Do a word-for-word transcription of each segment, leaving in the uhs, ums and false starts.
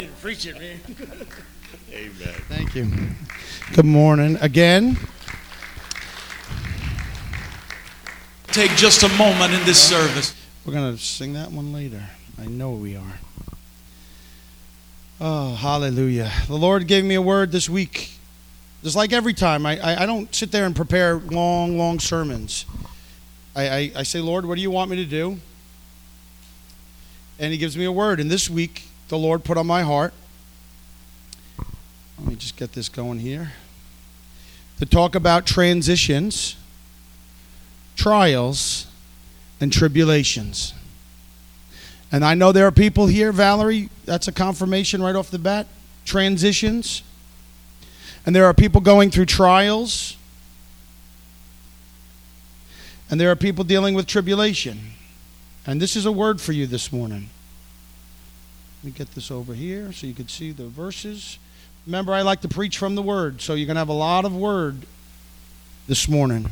Preach it, man. Amen. Thank you. Good morning again. Take just a moment in this service. We're going to sing that one later. I know we are. Oh, hallelujah. The Lord gave me a word this week. Just like every time, I, I, I don't sit there and prepare long, long sermons. I, I, I say, Lord, what do you want me to do? And he gives me a word. And this week, the Lord put on my heart, let me just get this going here, to talk about transitions, trials, and tribulations. And I know there are people here, Valerie, that's a confirmation right off the bat, transitions. And there are people going through trials. And there are people dealing with tribulation. And this is a word for you this morning. Let me get this over here so you can see the verses. Remember, I like to preach from the word, so you're going to have a lot of word this morning.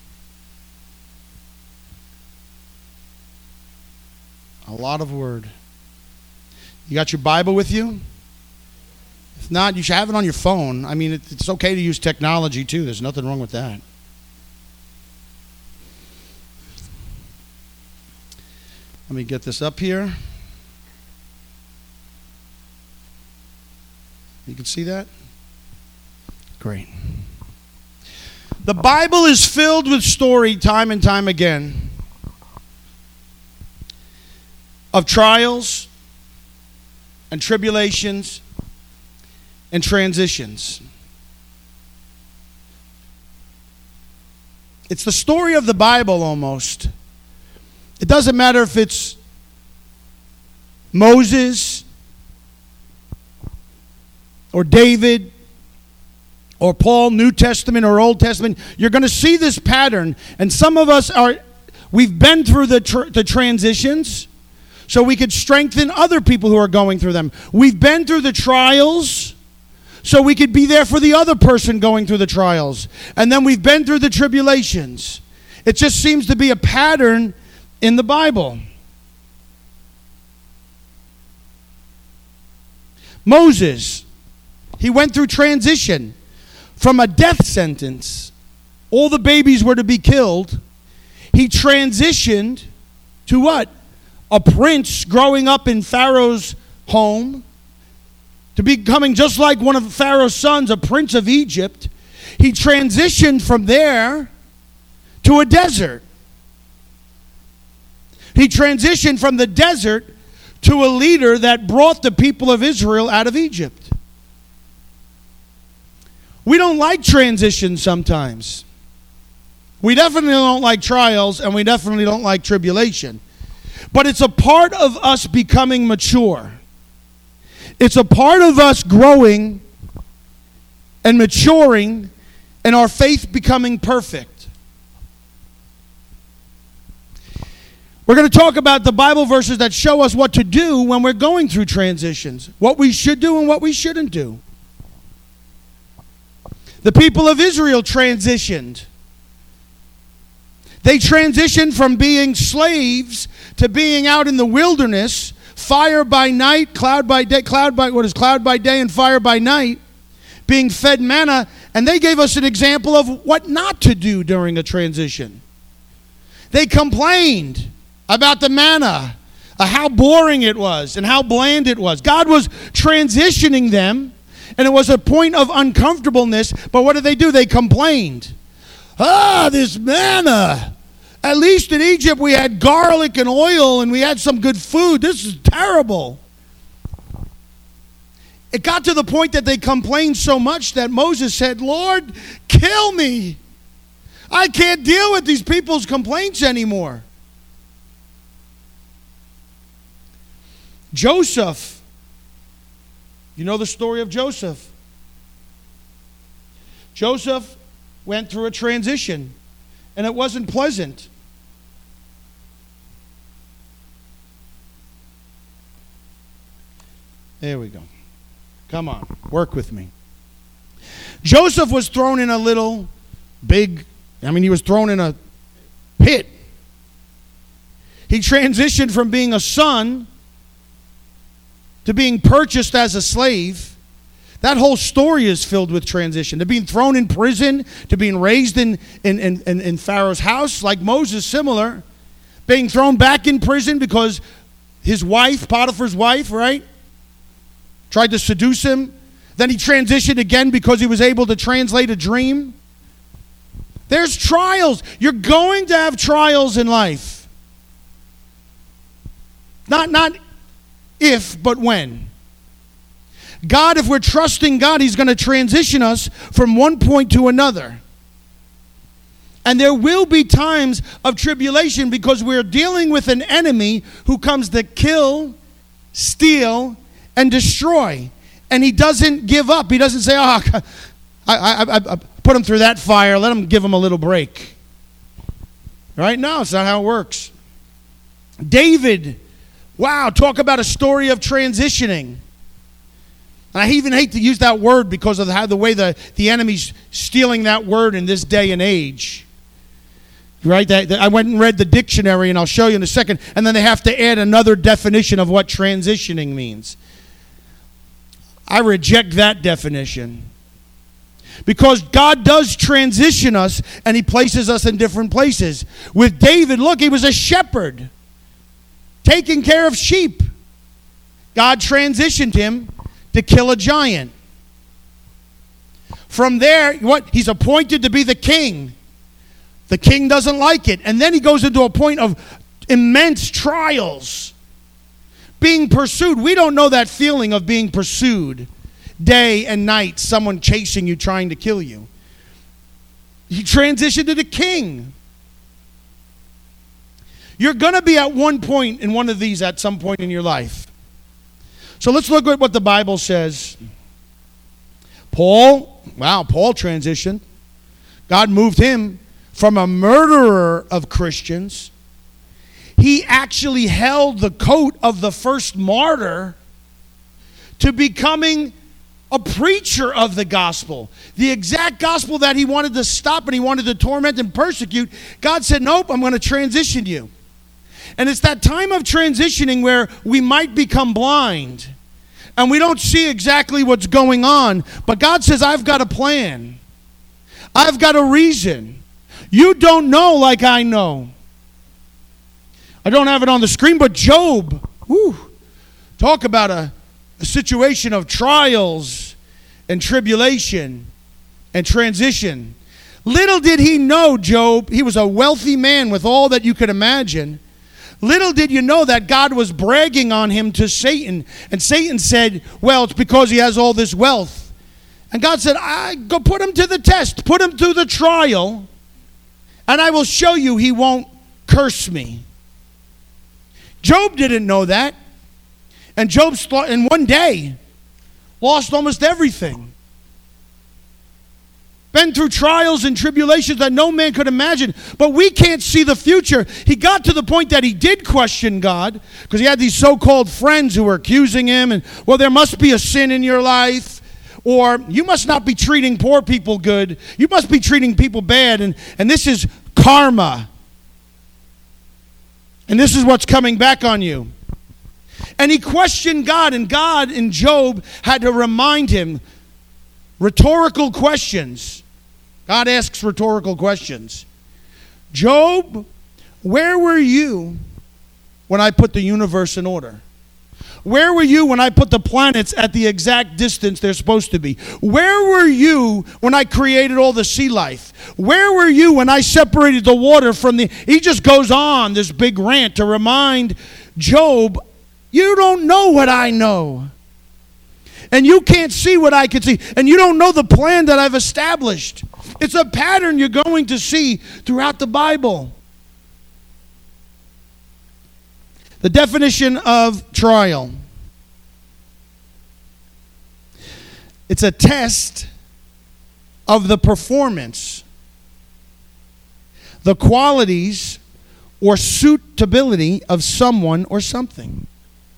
A lot of word. You got your Bible with you? If not, you should have it on your phone. I mean, it's okay to use technology too. There's nothing wrong with that. Let me get this up here. You can see that? Great. The Bible is filled with story time and time again of trials and tribulations and transitions. It's the story of the Bible almost. It doesn't matter if it's Moses or David or Paul, New Testament or Old Testament. You're going to see this pattern. And some of us are, we've been through the, tr- the transitions so we could strengthen other people who are going through them. We've been through the trials so we could be there for the other person going through the trials. And then we've been through the tribulations. It just seems to be a pattern in the Bible. Moses, he went through transition from a death sentence. All the babies were to be killed. He transitioned to what? A prince growing up in Pharaoh's home, to becoming just like one of Pharaoh's sons, a prince of Egypt. He transitioned from there to a desert. He transitioned from the desert to a leader that brought the people of Israel out of Egypt. We don't like transitions sometimes. We definitely don't like trials, and we definitely don't like tribulation. But it's a part of us becoming mature. It's a part of us growing and maturing and our faith becoming perfect. We're going to talk about the Bible verses that show us what to do when we're going through transitions, what we should do and what we shouldn't do. The people of Israel transitioned. They transitioned from being slaves to being out in the wilderness, fire by night, cloud by day, cloud by what is cloud by day and fire by night, being fed manna, and they gave us an example of what not to do during a transition. They complained about the manna, uh, how boring it was and how bland it was. God was transitioning them, and it was a point of uncomfortableness, but what did they do? They complained. Ah, this manna. At least in Egypt we had garlic and oil and we had some good food. This is terrible. It got to the point that they complained so much that Moses said, Lord, kill me. I can't deal with these people's complaints anymore. Joseph. You know the story of Joseph. Joseph went through a transition, and it wasn't pleasant. There we go. Come on, work with me. Joseph was thrown in a little big, I mean, he was thrown in a pit. He transitioned from being a son to being purchased as a slave. That whole story is filled with transition. To being thrown in prison, to being raised in, in, in, in, in Pharaoh's house, like Moses, similar. Being thrown back in prison because his wife, Potiphar's wife, right, tried to seduce him. Then he transitioned again because he was able to translate a dream. There's trials. You're going to have trials in life. Not, not if, but when. God, if we're trusting God, He's going to transition us from one point to another. And there will be times of tribulation because we're dealing with an enemy who comes to kill, steal, and destroy. And he doesn't give up. He doesn't say, oh, I, I, I, I put him through that fire. Let him give him a little break. Right? No, it's not how it works. David, wow, talk about a story of transitioning. And I even hate to use that word because of how the way the, the enemy's stealing that word in this day and age. Right? That, that I went and read the dictionary, and I'll show you in a second. And then they have to add another definition of what transitioning means. I reject that definition. Because God does transition us, and He places us in different places. With David, look, he was a shepherd, taking care of sheep. God transitioned him to kill a giant. From there, what? He's appointed to be the king. The king doesn't like it. And then he goes into a point of immense trials. Being pursued. We don't know that feeling of being pursued. Day and night, someone chasing you, trying to kill you. He transitioned to the king. You're going to be at one point in one of these at some point in your life. So let's look at what the Bible says. Paul, wow, Paul transitioned. God moved him from a murderer of Christians. He actually held the coat of the first martyr to becoming a preacher of the gospel. The exact gospel that he wanted to stop and he wanted to torment and persecute. God said, nope, I'm going to transition you. And it's that time of transitioning where we might become blind and we don't see exactly what's going on. But God says, I've got a plan. I've got a reason. You don't know like I know. I don't have it on the screen, but Job, whew, talk about a, a situation of trials and tribulation and transition. Little did he know, Job, he was a wealthy man with all that you could imagine. Little did you know that God was bragging on him to Satan. And Satan said, well, it's because he has all this wealth. And God said, I go put him to the test, put him through the trial, and I will show you he won't curse me. Job didn't know that. And Job, in one day, lost almost everything. Been through trials and tribulations that no man could imagine. But we can't see the future. He got to the point that he did question God because he had these so-called friends who were accusing him. And, well, there must be a sin in your life. Or you must not be treating poor people good. You must be treating people bad. And, and this is karma. And this is what's coming back on you. And he questioned God. And God in Job had to remind him rhetorical questions. God asks rhetorical questions. Job, where were you when I put the universe in order? Where were you when I put the planets at the exact distance they're supposed to be? Where were you when I created all the sea life? Where were you when I separated the water from the... He just goes on this big rant to remind Job, you don't know what I know. And you can't see what I can see. And you don't know the plan that I've established. It's a pattern you're going to see throughout the Bible. The definition of trial. It's a test of the performance, the qualities, or suitability of someone or something.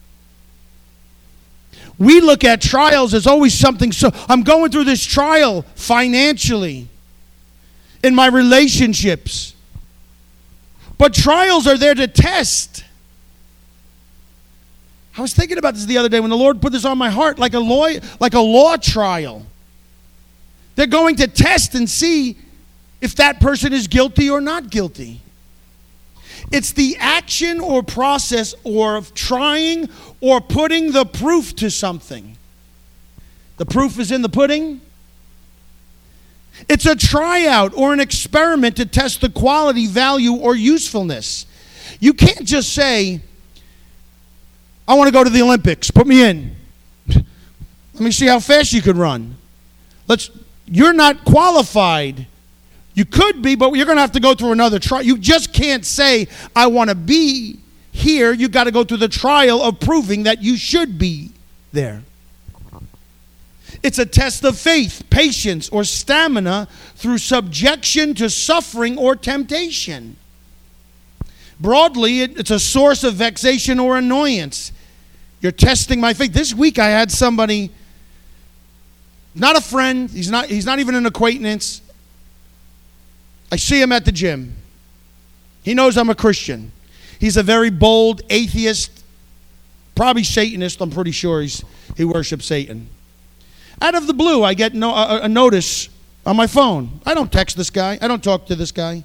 We look at trials as always something, so I'm going through this trial financially, in my relationships. But trials are there to test. I was thinking about this the other day when the Lord put this on my heart, like a law, like a law trial. They're going to test and see if that person is guilty or not guilty. It's the action or process or of trying or putting the proof to something. The proof is in the pudding. It's a tryout or an experiment to test the quality, value, or usefulness. You can't just say, I want to go to the Olympics. Put me in. Let me see how fast you could run. Let's. You're not qualified. You could be, but you're going to have to go through another trial. You just can't say, I want to be here. You've got to go through the trial of proving that you should be there. It's a test of faith, patience, or stamina through subjection to suffering or temptation. Broadly, it's a source of vexation or annoyance. You're testing my faith. This week I had somebody, not a friend, he's not, he's not even an acquaintance. I see him at the gym. He knows I'm a Christian. He's a very bold atheist, probably Satanist. I'm pretty sure he's, he worships Satan. Out of the blue, I get no, a, a notice on my phone. I don't text this guy. I don't talk to this guy.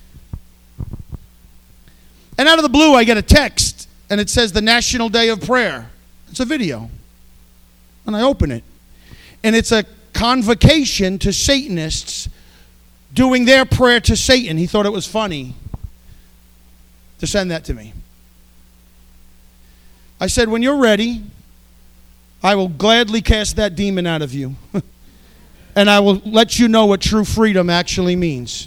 And out of the blue, I get a text, and it says the National Day of Prayer. It's a video. And I open it. And it's a convocation to Satanists doing their prayer to Satan. He thought it was funny to send that to me. I said, when you're ready, I will gladly cast that demon out of you. And I will let you know what true freedom actually means.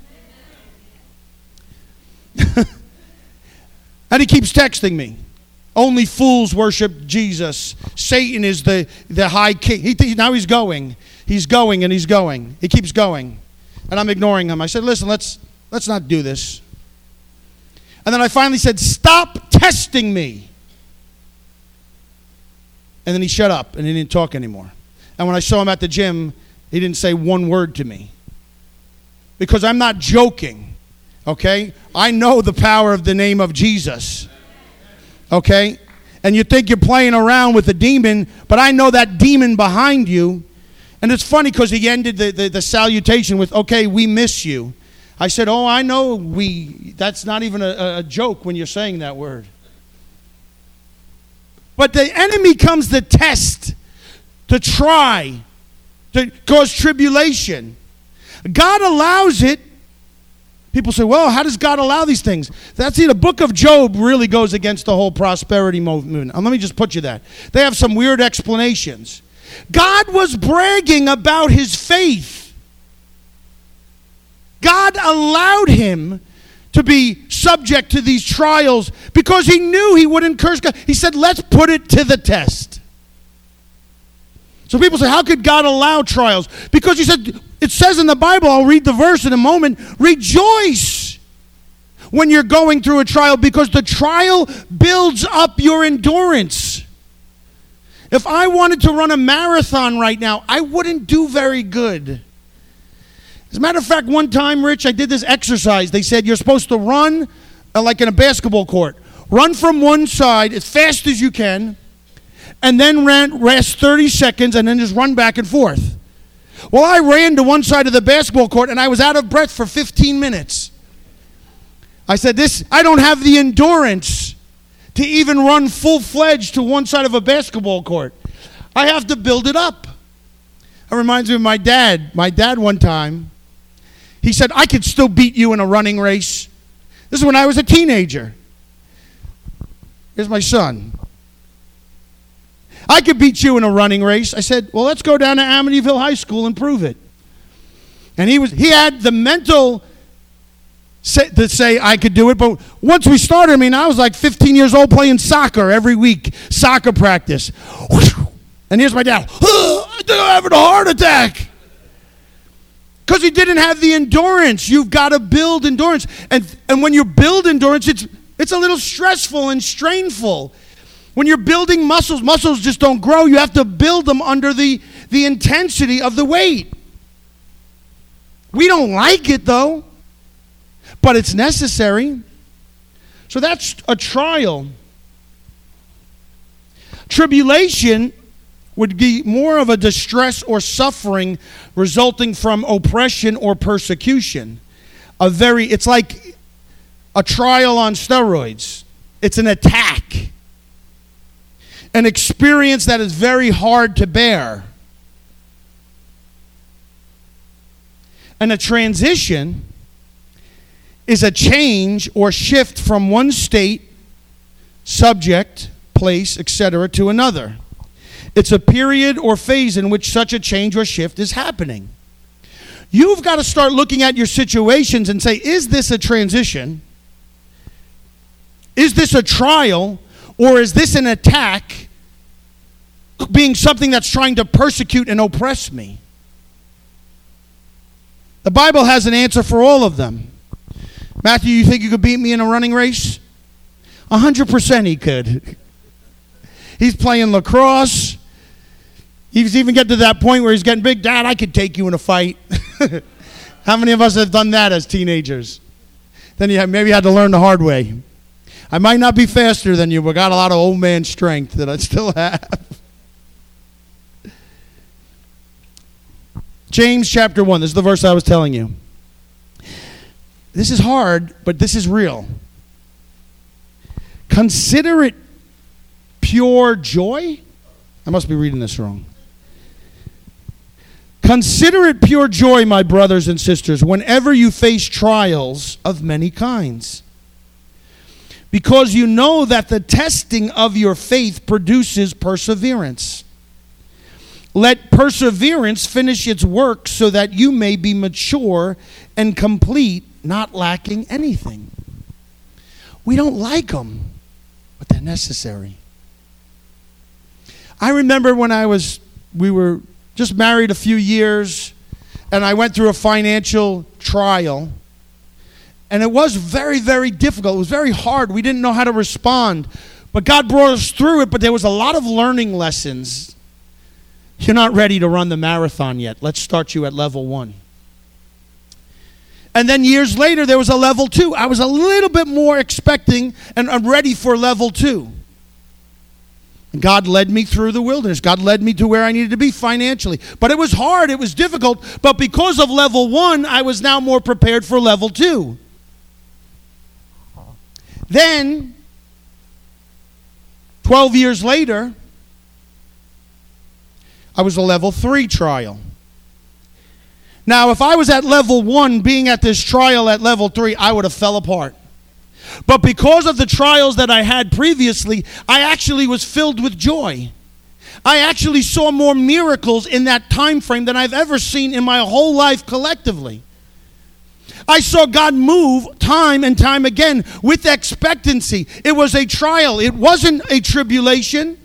And he keeps texting me. Only fools worship Jesus. Satan is the, the high king. He th- now he's going. He's going and he's going. He keeps going. And I'm ignoring him. I said, listen, let's let's not do this. And then I finally said, stop testing me. And then he shut up and he didn't talk anymore. And when I saw him at the gym, he didn't say one word to me. Because I'm not joking, okay? I know the power of the name of Jesus, okay? And you think you're playing around with a demon, but I know that demon behind you. And it's funny because he ended the, the, the salutation with, okay, we miss you. I said, oh, I know we, that's not even a, a joke when you're saying that word. But the enemy comes to test, to try, to cause tribulation. God allows it. People say, well, how does God allow these things? That's it. The book of Job really goes against the whole prosperity movement. And let me just put you that. They have some weird explanations. God was bragging about his faith. God allowed him to be subject to these trials because he knew he wouldn't curse God. He said, let's put it to the test. So people say, how could God allow trials? Because he said, it says in the Bible, I'll read the verse in a moment, rejoice when you're going through a trial because the trial builds up your endurance. If I wanted to run a marathon right now, I wouldn't do very good. As a matter of fact, one time, Rich, I did this exercise. They said you're supposed to run uh, like in a basketball court. Run from one side as fast as you can, and then ran, rest thirty seconds, and then just run back and forth. Well, I ran to one side of the basketball court, and I was out of breath for fifteen minutes. I said, "This, I don't have the endurance to even run full-fledged to one side of a basketball court. I have to build it up." It reminds me of my dad. My dad one time, he said, I could still beat you in a running race. This is when I was a teenager. Here's my son. I could beat you in a running race. I said, well, let's go down to Amityville High School and prove it. And he was he had the mental say, to say I could do it. But once we started, I mean, I was like fifteen years old playing soccer every week, soccer practice. And here's my dad. Oh, I think I'm having a heart attack. Because he didn't have the endurance. You've got to build endurance. And and when you build endurance, it's it's a little stressful and strainful. When you're building muscles, muscles just don't grow. You have to build them under the, the intensity of the weight. We don't like it, though. But it's necessary. So that's a trial. Tribulation would be more of a distress or suffering resulting from oppression or persecution. A very, it's like a trial on steroids. It's an attack. An experience that is very hard to bear. And a transition is a change or shift from one state, subject, place, et cetera, to another. It's a period or phase in which such a change or shift is happening. You've got to start looking at your situations and say, is this a transition? Is this a trial? Or is this an attack being something that's trying to persecute and oppress me? The Bible has an answer for all of them. Matthew, you think you could beat me in a running race? A hundred percent he could. He's playing lacrosse. He's even getting to that point where he's getting big. Dad, I could take you in a fight. How many of us have done that as teenagers? Then you have, maybe had to learn the hard way. I might not be faster than you, but got a lot of old man strength that I still have. James chapter one. This is the verse I was telling you. This is hard, but this is real. Consider it pure joy. I must be reading this wrong. Consider it pure joy, my brothers and sisters, whenever you face trials of many kinds. Because you know that the testing of your faith produces perseverance. Let perseverance finish its work so that you may be mature and complete, not lacking anything. We don't like them, but they're necessary. I remember when I was, we were just married a few years, and I went through a financial trial, and it was very, very difficult. It was very hard. We didn't know how to respond, but God brought us through it, but there was a lot of learning lessons. You're not ready to run the marathon yet. Let's start you at level one. And then years later, there was a level two. I was a little bit more expecting and I'm ready for level two. And God led me through the wilderness. God led me to where I needed to be financially. But it was hard. It was difficult. But because of level one, I was now more prepared for level two. Then, twelve years later, I was a level three trial. Now, if I was at level one, being at this trial at level three, I would have fell apart. But because of the trials that I had previously, I actually was filled with joy. I actually saw more miracles in that time frame than I've ever seen in my whole life collectively. I saw God move time and time again with expectancy. It was a trial. It wasn't a tribulation.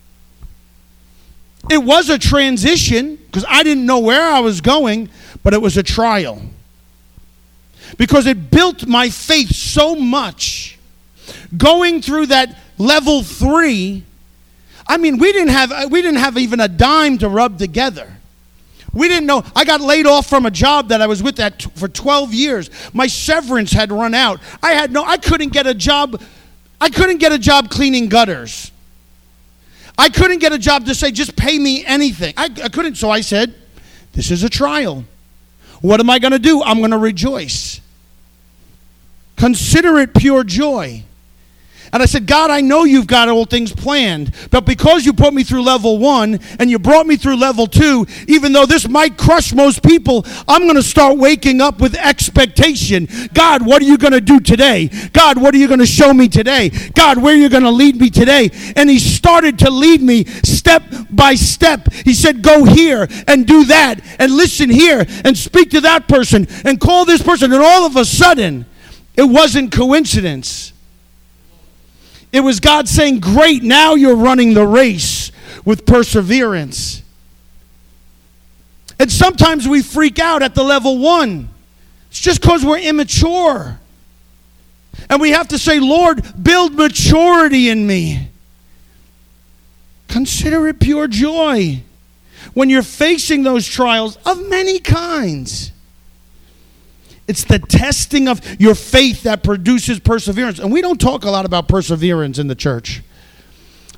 It was a transition because I didn't know where I was going, but it was a trial. Because it built my faith so much. Going through that level three, I mean, we didn't have we didn't have even a dime to rub together. We didn't know. I got laid off from a job that I was with that for twelve years. My severance had run out. I had no I couldn't get a job. I couldn't get a job cleaning gutters. I couldn't get a job to say, just pay me anything. I, I couldn't, so I said, this is a trial. What am I going to do? I'm going to rejoice. Consider it pure joy. And I said, God, I know you've got all things planned, but because you put me through level one and you brought me through level two, even though this might crush most people, I'm going to start waking up with expectation. God, what are you going to do today? God, what are you going to show me today? God, where are you going to lead me today? And he started to lead me step by step. He said, go here and do that and listen here and speak to that person and call this person. And all of a sudden, it wasn't coincidence. It was God saying, great, now you're running the race with perseverance. And sometimes we freak out at the level one. It's just because we're immature. And we have to say, Lord, build maturity in me. Consider it pure joy when you're facing those trials of many kinds. It's the testing of your faith that produces perseverance. And we don't talk a lot about perseverance in the church.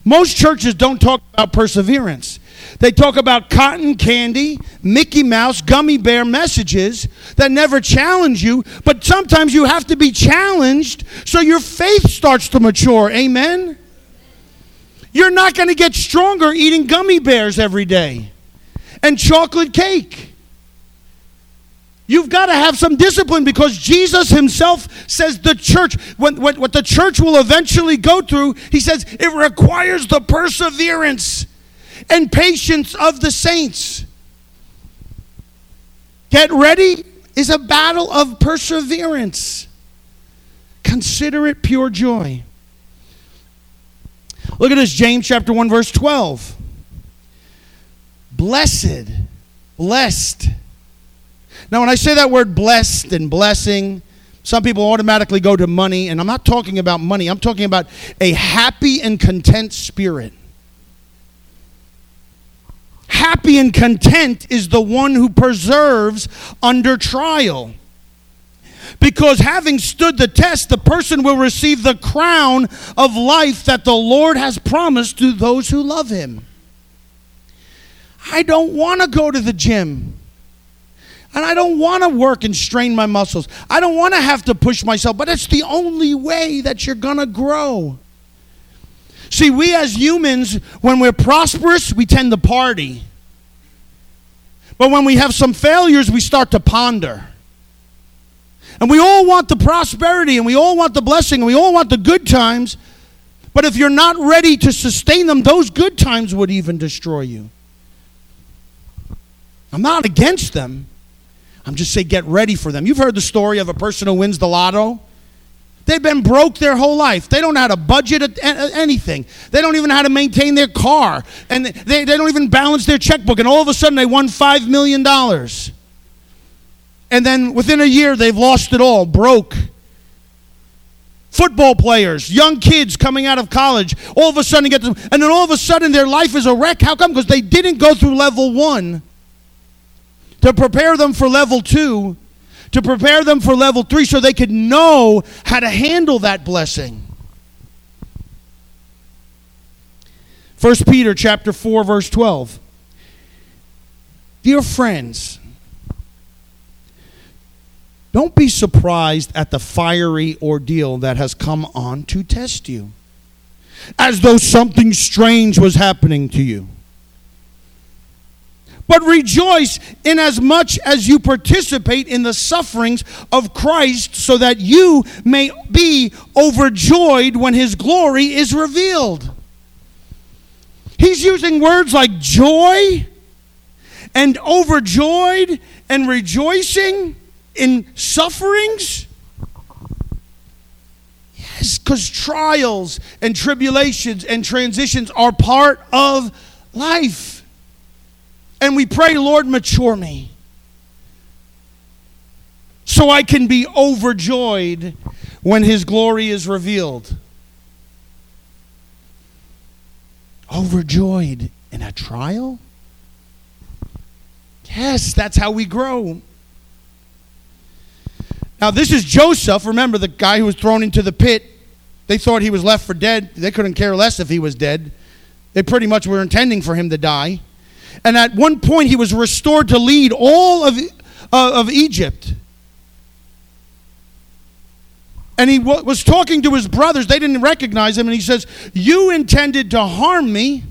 Most churches don't talk about perseverance. They talk about cotton candy, Mickey Mouse, gummy bear messages that never challenge you, but sometimes you have to be challenged so your faith starts to mature. Amen? You're not going to get stronger eating gummy bears every day and chocolate cake. You've got to have some discipline, because Jesus himself says the church, when, what, what the church will eventually go through, he says it requires the perseverance and patience of the saints. Get ready is a battle of perseverance. Consider it pure joy. Look at this, James chapter one, verse twelve. Blessed, blessed. Now, when I say that word blessed and blessing, some people automatically go to money, and I'm not talking about money. I'm talking about a happy and content spirit. Happy and content is the one who perseveres under trial. Because having stood the test, the person will receive the crown of life that the Lord has promised to those who love him. I don't want to go to the gym. And I don't want to work and strain my muscles. I don't want to have to push myself, but it's the only way that you're going to grow. See, we as humans, when we're prosperous, we tend to party. But when we have some failures, we start to ponder. And we all want the prosperity, and we all want the blessing, and we all want the good times. But if you're not ready to sustain them, those good times would even destroy you. I'm not against them. I'm just saying get ready for them. You've heard the story of a person who wins the lotto. They've been broke their whole life. They don't know how to budget anything. They don't even know how to maintain their car. And they, they don't even balance their checkbook. And all of a sudden they won five million dollars. And then within a year they've lost it all, broke. Football players, young kids coming out of college, all of a sudden get to, and then all of a sudden their life is a wreck. How come? Because they didn't go through level one to prepare them for level two, to prepare them for level three so they could know how to handle that blessing. First Peter chapter four, verse twelve. Dear friends, don't be surprised at the fiery ordeal that has come on to test you, as though something strange was happening to you. But rejoice inasmuch as you participate in the sufferings of Christ, so that you may be overjoyed when his glory is revealed. He's using words like joy and overjoyed and rejoicing in sufferings. Yes, because trials and tribulations and transitions are part of life. And we pray, Lord, mature me so I can be overjoyed when his glory is revealed. Overjoyed in a trial? Yes, that's how we grow. Now, this is Joseph. Remember, the guy who was thrown into the pit. They thought he was left for dead. They couldn't care less if he was dead. They pretty much were intending for him to die. And at one point, he was restored to lead all of, uh, of Egypt. And he w- was talking to his brothers. They didn't recognize him. And he says, you intended to harm me,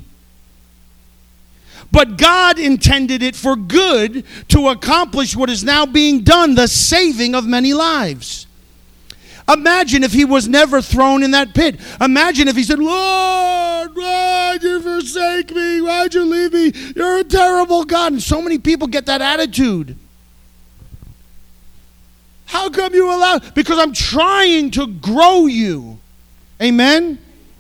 but God intended it for good to accomplish what is now being done, the saving of many lives. Imagine if he was never thrown in that pit. Imagine if he said, Lord, why'd you forsake me? Why'd you leave me? You're a terrible God. And so many people get that attitude. How come you allow? Because I'm trying to grow you. Amen?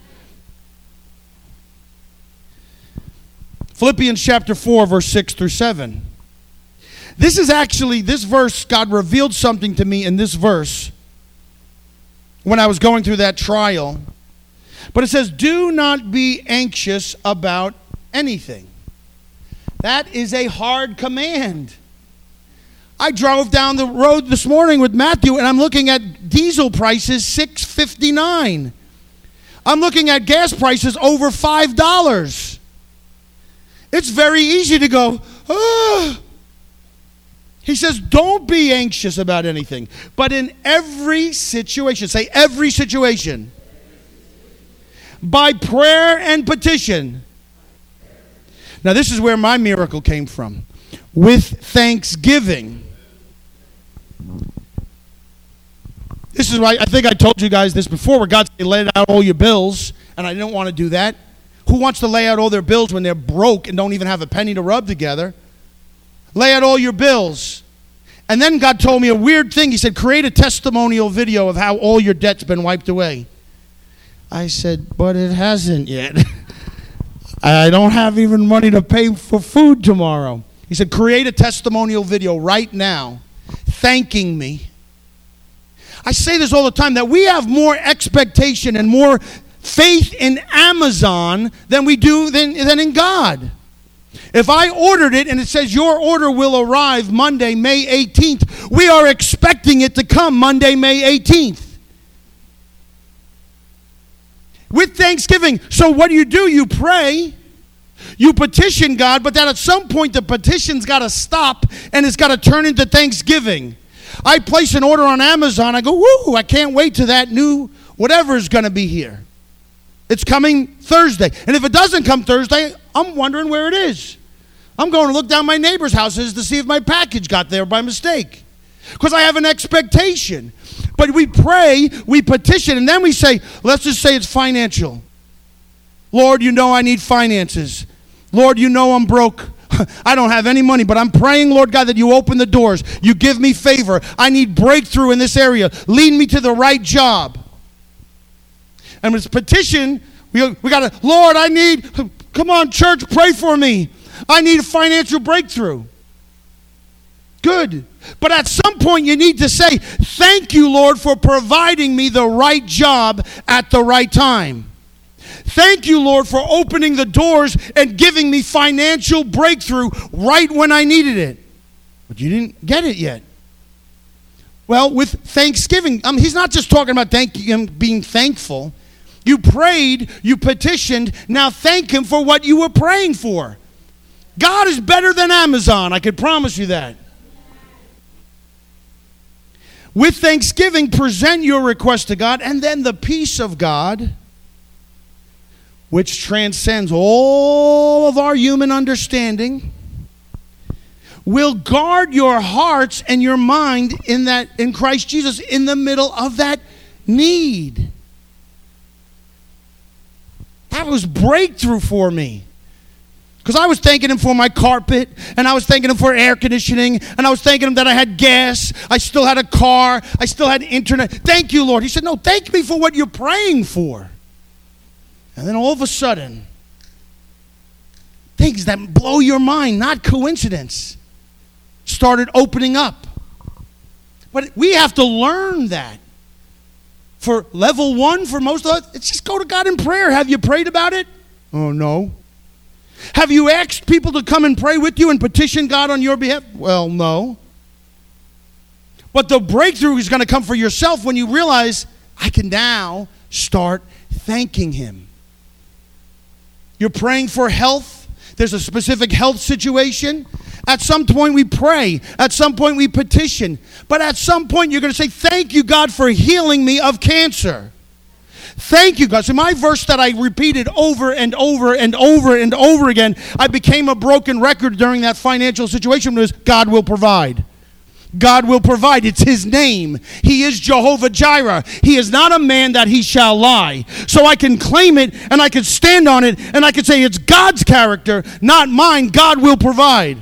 Philippians chapter four, verse six through seven. This is actually, this verse, God revealed something to me in this verse when I was going through that trial. But it says, do not be anxious about anything. That is a hard command. I drove down the road this morning with Matthew, and I'm looking at diesel prices, six fifty-nine. I'm looking at gas prices over five dollars. It's very easy to go, ah. He says, don't be anxious about anything, but in every situation, say every situation, by prayer and petition. Now this is where my miracle came from. With thanksgiving. This is why I think I told you guys this before, where God said, lay out all your bills, and I didn't want to do that. Who wants to lay out all their bills when they're broke and don't even have a penny to rub together? Lay out all your bills. And then God told me a weird thing. He said, create a testimonial video of how all your debt's been wiped away. I said, but it hasn't yet. I don't have even money to pay for food tomorrow. He said, create a testimonial video right now, thanking me. I say this all the time, that we have more expectation and more faith in Amazon than we do than, than in God. If I ordered it and it says your order will arrive Monday, May eighteenth, we are expecting it to come Monday, May eighteenth. With thanksgiving. So what do you do? You pray. You petition God, but then at some point the petition's got to stop and it's got to turn into thanksgiving. I place an order on Amazon. I go, woo, I can't wait till that new whatever is going to be here. It's coming Thursday. And if it doesn't come Thursday, I'm wondering where it is. I'm going to look down my neighbor's houses to see if my package got there by mistake. Because I have an expectation. But we pray, we petition, and then we say, let's just say it's financial. Lord, you know I need finances. Lord, you know I'm broke. I don't have any money, but I'm praying, Lord God, that you open the doors. You give me favor. I need breakthrough in this area. Lead me to the right job. And with petition, we, we got to, Lord, I need, come on, church, pray for me. I need a financial breakthrough. Good. But at some point you need to say, thank you, Lord, for providing me the right job at the right time. Thank you, Lord, for opening the doors and giving me financial breakthrough right when I needed it. But you didn't get it yet. Well, with thanksgiving, um, he's not just talking about thank him being thankful. You prayed, you petitioned, now thank him for what you were praying for. God is better than Amazon, I can promise you that. With thanksgiving, present your request to God, and then the peace of God, which transcends all of our human understanding, will guard your hearts and your mind in that in Christ Jesus in the middle of that need. That was breakthrough for me. Because I was thanking him for my carpet, and I was thanking him for air conditioning, and I was thanking him that I had gas, I still had a car, I still had internet. Thank you, Lord. He said, no, thank me for what you're praying for. And then all of a sudden, things that blow your mind, not coincidence, started opening up. But we have to learn that. For level one, for most of us, it's just go to God in prayer. Have you prayed about it? Oh, no. Have you asked people to come and pray with you and petition God on your behalf? Well, no. But the breakthrough is going to come for yourself when you realize, I can now start thanking him. You're praying for health. There's a specific health situation. At some point we pray. At some point we petition. But at some point you're going to say, thank you, God, for healing me of cancer. Thank you, God. So my verse that I repeated over and over and over and over again, I became a broken record during that financial situation, was God will provide. God will provide. It's his name. He is Jehovah Jireh. He is not a man that he shall lie. So I can claim it and I can stand on it and I can say it's God's character, not mine. God will provide.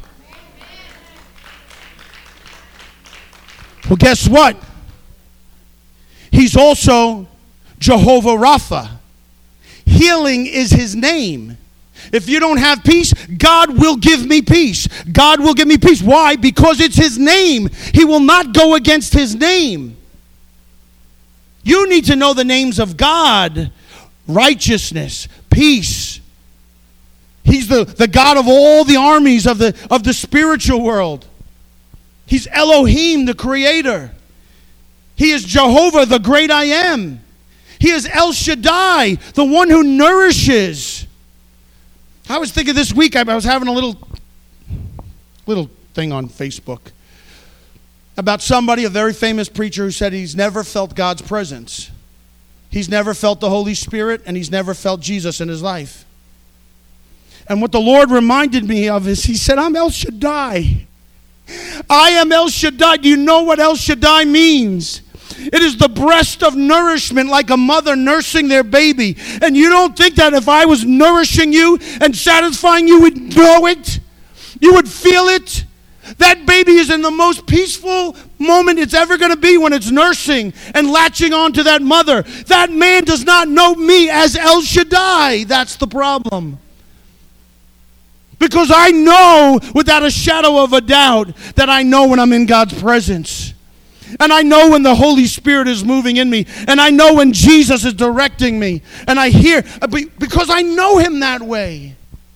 Well, guess what? He's also Jehovah Rapha. Healing is his name. If you don't have peace, God will give me peace. God will give me peace. Why? Because it's his name. He will not go against his name. You need to know the names of God. Righteousness, peace. He's the, the God of all the armies of the, of the spiritual world. He's Elohim, the creator. He is Jehovah, the great I am. He is El Shaddai, the one who nourishes. I was thinking this week, I was having a little, little thing on Facebook about somebody, a very famous preacher, who said he's never felt God's presence. He's never felt the Holy Spirit, and he's never felt Jesus in his life. And what the Lord reminded me of is, he said, I'm El Shaddai. I am El Shaddai. Do you know what El Shaddai means? It is the breast of nourishment, like a mother nursing their baby. And you don't think that if I was nourishing you and satisfying you would know it? You would feel it? That baby is in the most peaceful moment it's ever going to be when it's nursing and latching on to that mother. That man does not know me as El Shaddai. That's the problem. Because I know without a shadow of a doubt that I know when I'm in God's presence. And I know when the Holy Spirit is moving in me. And I know when Jesus is directing me. And I hear, because I know him that way.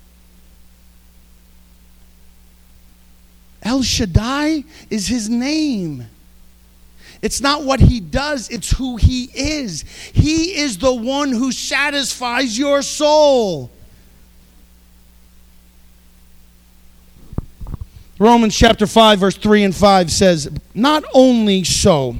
El Shaddai is his name. It's not what he does, it's who he is. He is the one who satisfies your soul. Romans chapter five, verse three and five says, not only so,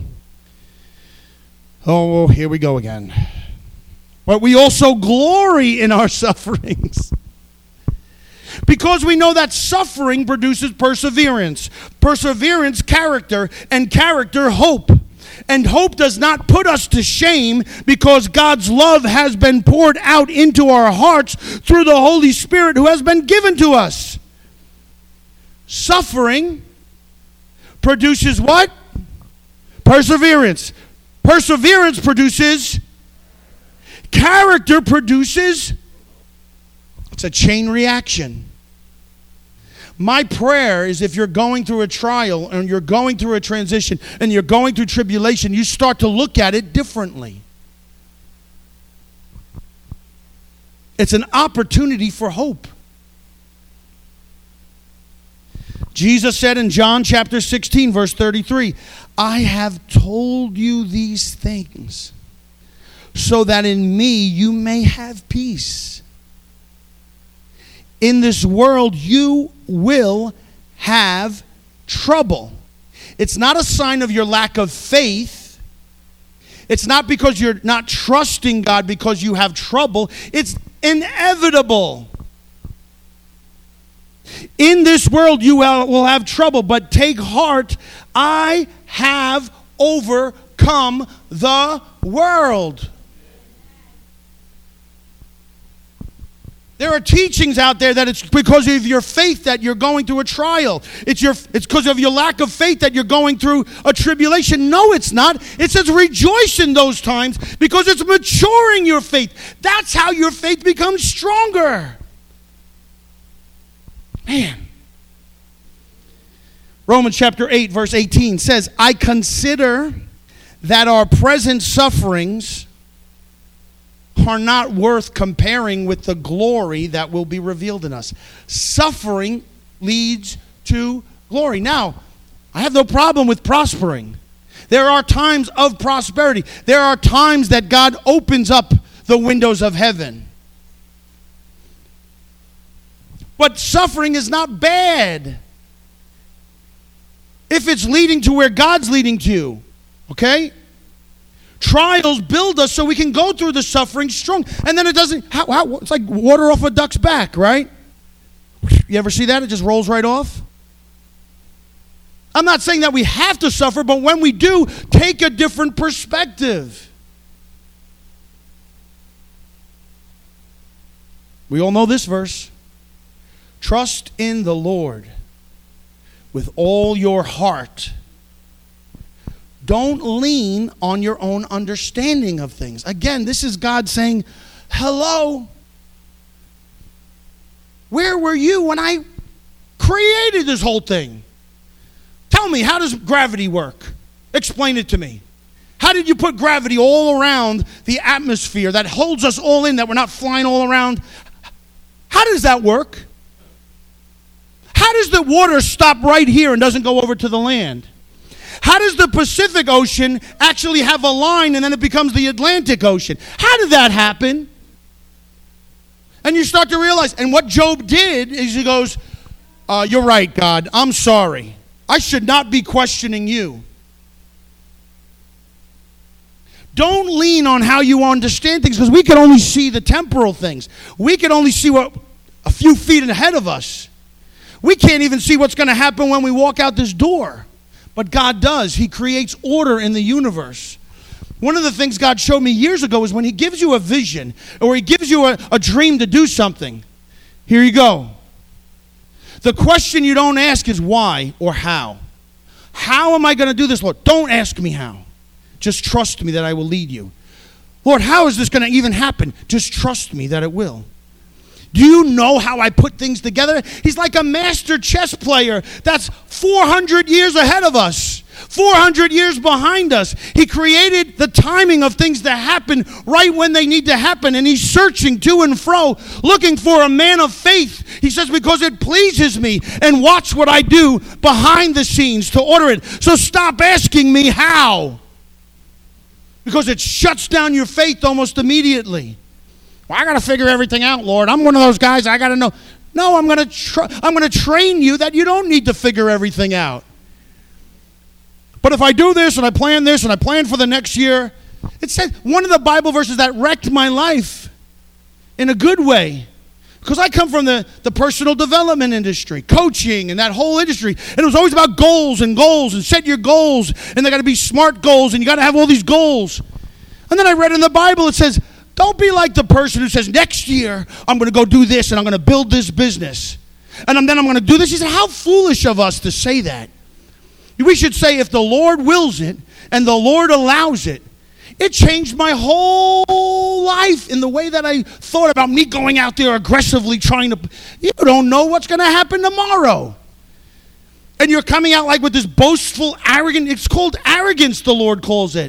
oh, here we go again, but we also glory in our sufferings. Because we know that suffering produces perseverance. Perseverance, character, and character, hope. And hope does not put us to shame, because God's love has been poured out into our hearts through the Holy Spirit who has been given to us. Suffering produces what? Perseverance. Perseverance produces character, produces, it's a chain reaction. My prayer is, if you're going through a trial and you're going through a transition and you're going through tribulation, you start to look at it differently. It's an opportunity for hope. Jesus said in John chapter sixteen, verse thirty-three, I have told you these things so that in me you may have peace. In this world you will have trouble. It's not a sign of your lack of faith. It's not because you're not trusting God because you have trouble. It's inevitable. In this world you will have trouble, but take heart, I have overcome the world. There are teachings out there that it's because of your faith that you're going through a trial. It's your it's because of your lack of faith that you're going through a tribulation. No, it's not. It says rejoice in those times because it's maturing your faith. That's how your faith becomes stronger. Man. Romans chapter eight, verse eighteen says, I consider that our present sufferings are not worth comparing with the glory that will be revealed in us. Suffering leads to glory. Now, I have no problem with prospering. There are times of prosperity. There are times that God opens up the windows of heaven. But suffering is not bad if it's leading to where God's leading to. Okay? Trials build us so we can go through the suffering strong. And then it doesn't, how, how, it's like water off a duck's back, right? You ever see that? It just rolls right off. I'm not saying that we have to suffer, but when we do, take a different perspective. We all know this verse. Trust in the Lord with all your heart. Don't lean on your own understanding of things. Again, this is God saying, hello, where were you when I created this whole thing? Tell me, how does gravity work? Explain it to me. How did you put gravity all around the atmosphere that holds us all in, that we're not flying all around? How does that work? How does the water stop right here and doesn't go over to the land? How does the Pacific Ocean actually have a line and then it becomes the Atlantic Ocean? How did that happen? And you start to realize, and what Job did is he goes, uh, you're right, God, I'm sorry. I should not be questioning you. Don't lean on how you understand things, because we can only see the temporal things. We can only see what a few feet ahead of us. We can't even see what's going to happen when we walk out this door. But God does. He creates order in the universe. One of the things God showed me years ago is when he gives you a vision or he gives you a, a dream to do something. Here you go. The question you don't ask is why or how. How am I going to do this, Lord? Don't ask me how. Just trust me that I will lead you. Lord, how is this going to even happen? Just trust me that it will. Do you know how I put things together? He's like a master chess player that's four hundred years ahead of us, four hundred years behind us. He created the timing of things to happen right when they need to happen, and he's searching to and fro, looking for a man of faith. He says, because it pleases me, and watch what I do behind the scenes to order it. So stop asking me how, because it shuts down your faith almost immediately. Well, I got to figure everything out, Lord. I'm one of those guys, I got to know. No, I'm going to tr- I'm going to train you that you don't need to figure everything out. But if I do this and I plan this and I plan for the next year, it said one of the Bible verses that wrecked my life in a good way, because I come from the, the personal development industry, coaching and that whole industry, and it was always about goals and goals and set your goals, and they got to be smart goals, and you got to have all these goals. And then I read in the Bible, it says, don't be like the person who says, next year, I'm going to go do this, and I'm going to build this business. And then I'm going to do this. He said, how foolish of us to say that. We should say, if the Lord wills it, and the Lord allows it. It changed my whole life in the way that I thought about me going out there aggressively trying to. You don't know what's going to happen tomorrow. And you're coming out like with this boastful, arrogant, it's called arrogance, the Lord calls it.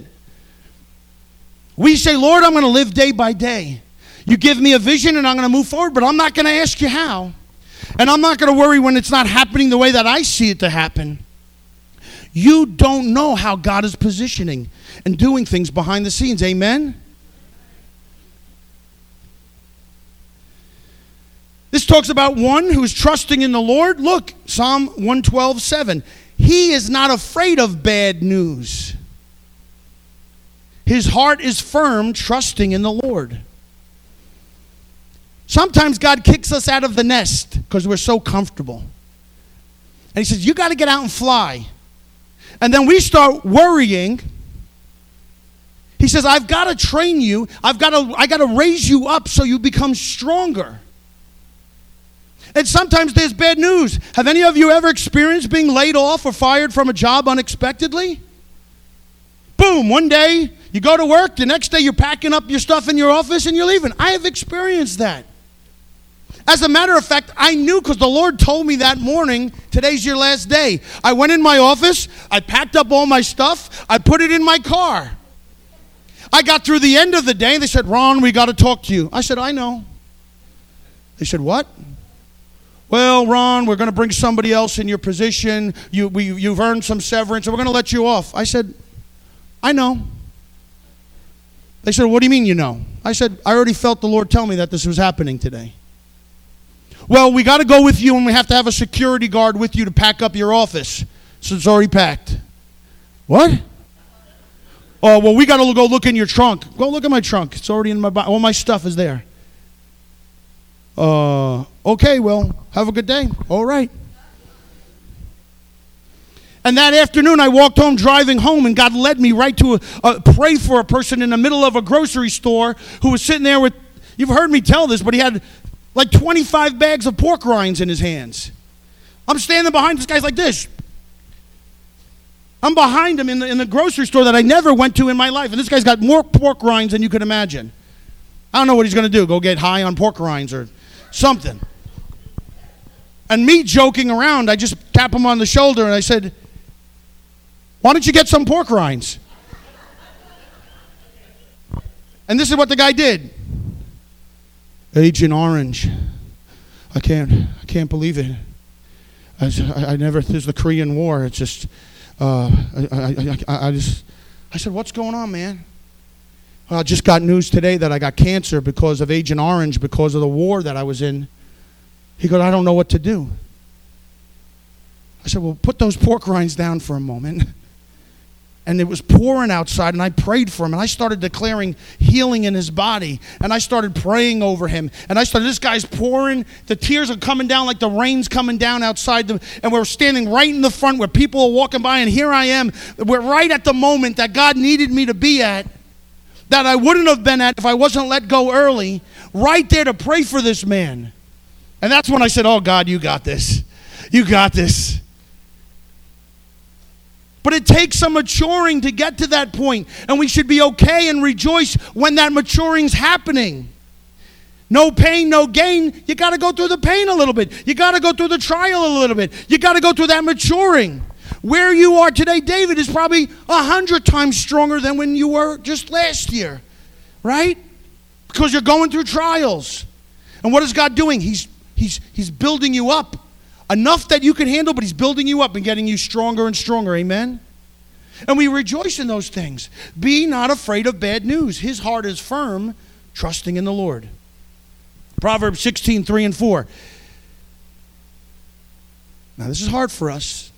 We say, Lord, I'm going to live day by day. You give me a vision and I'm going to move forward, but I'm not going to ask you how. And I'm not going to worry when it's not happening the way that I see it to happen. You don't know how God is positioning and doing things behind the scenes. Amen? This talks about one who is trusting in the Lord. Look, Psalm one twelve, seven. He is not afraid of bad news. His heart is firm, trusting in the Lord. Sometimes God kicks us out of the nest because we're so comfortable. And he says, you got to get out and fly. And then we start worrying. He says, I've got to train you. I've got to, I got to raise you up so you become stronger. And sometimes there's bad news. Have any of you ever experienced being laid off or fired from a job unexpectedly? Boom, one day you go to work, the next day you're packing up your stuff in your office and you're leaving. I have experienced that. As a matter of fact, I knew because the Lord told me that morning, today's your last day. I went in my office, I packed up all my stuff, I put it in my car. I got through the end of the day, they said, Ron, we got to talk to you. I said, I know. They said, what? Well, Ron, we're going to bring somebody else in your position. You, we, you've earned some severance, and we're going to let you off. I said, I know. They said, what do you mean you know? I said, I already felt the Lord tell me that this was happening today. Well, we got to go with you, and we have to have a security guard with you to pack up your office. So it's already packed. What? Oh, well, we got to go look in your trunk. Go look at my trunk. It's already in my body. All my stuff is there. Uh, okay, well, have a good day. All right. And that afternoon, I walked home driving home, and God led me right to a, a, pray for a person in the middle of a grocery store who was sitting there with, you've heard me tell this, but he had like twenty-five bags of pork rinds in his hands. I'm standing behind this guy's like this. I'm behind him in the, in the grocery store that I never went to in my life, and this guy's got more pork rinds than you could imagine. I don't know what he's going to do, go get high on pork rinds or something. And me joking around, I just tap him on the shoulder and I said, why don't you get some pork rinds? And this is what the guy did. Agent Orange. I can't, I can't believe it. I, I never, there's the Korean War. It's just, uh, I, I, I, I just, I said, what's going on, man? Well, I just got news today that I got cancer because of Agent Orange, because of the war that I was in. He goes, I don't know what to do. I said, well, put those pork rinds down for a moment. And it was pouring outside, and I prayed for him, and I started declaring healing in his body, and I started praying over him, and I started, this guy's pouring, the tears are coming down like the rain's coming down outside, the, and we're standing right in the front where people are walking by, and here I am, we're right at the moment that God needed me to be at, that I wouldn't have been at if I wasn't let go early, right there to pray for this man. And that's when I said, oh God, you got this. You got this. But it takes some maturing to get to that point, and we should be okay and rejoice when that maturing's happening. No pain, no gain. You got to go through the pain a little bit. You got to go through the trial a little bit. You got to go through that maturing. Where you are today, David, is probably a hundred times stronger than when you were just last year, right? Because you're going through trials. And what is God doing? He's he's he's building you up. Enough that you can handle, but he's building you up and getting you stronger and stronger. Amen? And we rejoice in those things. Be not afraid of bad news. His heart is firm, trusting in the Lord. Proverbs sixteen, three and four. Now, this is hard for us.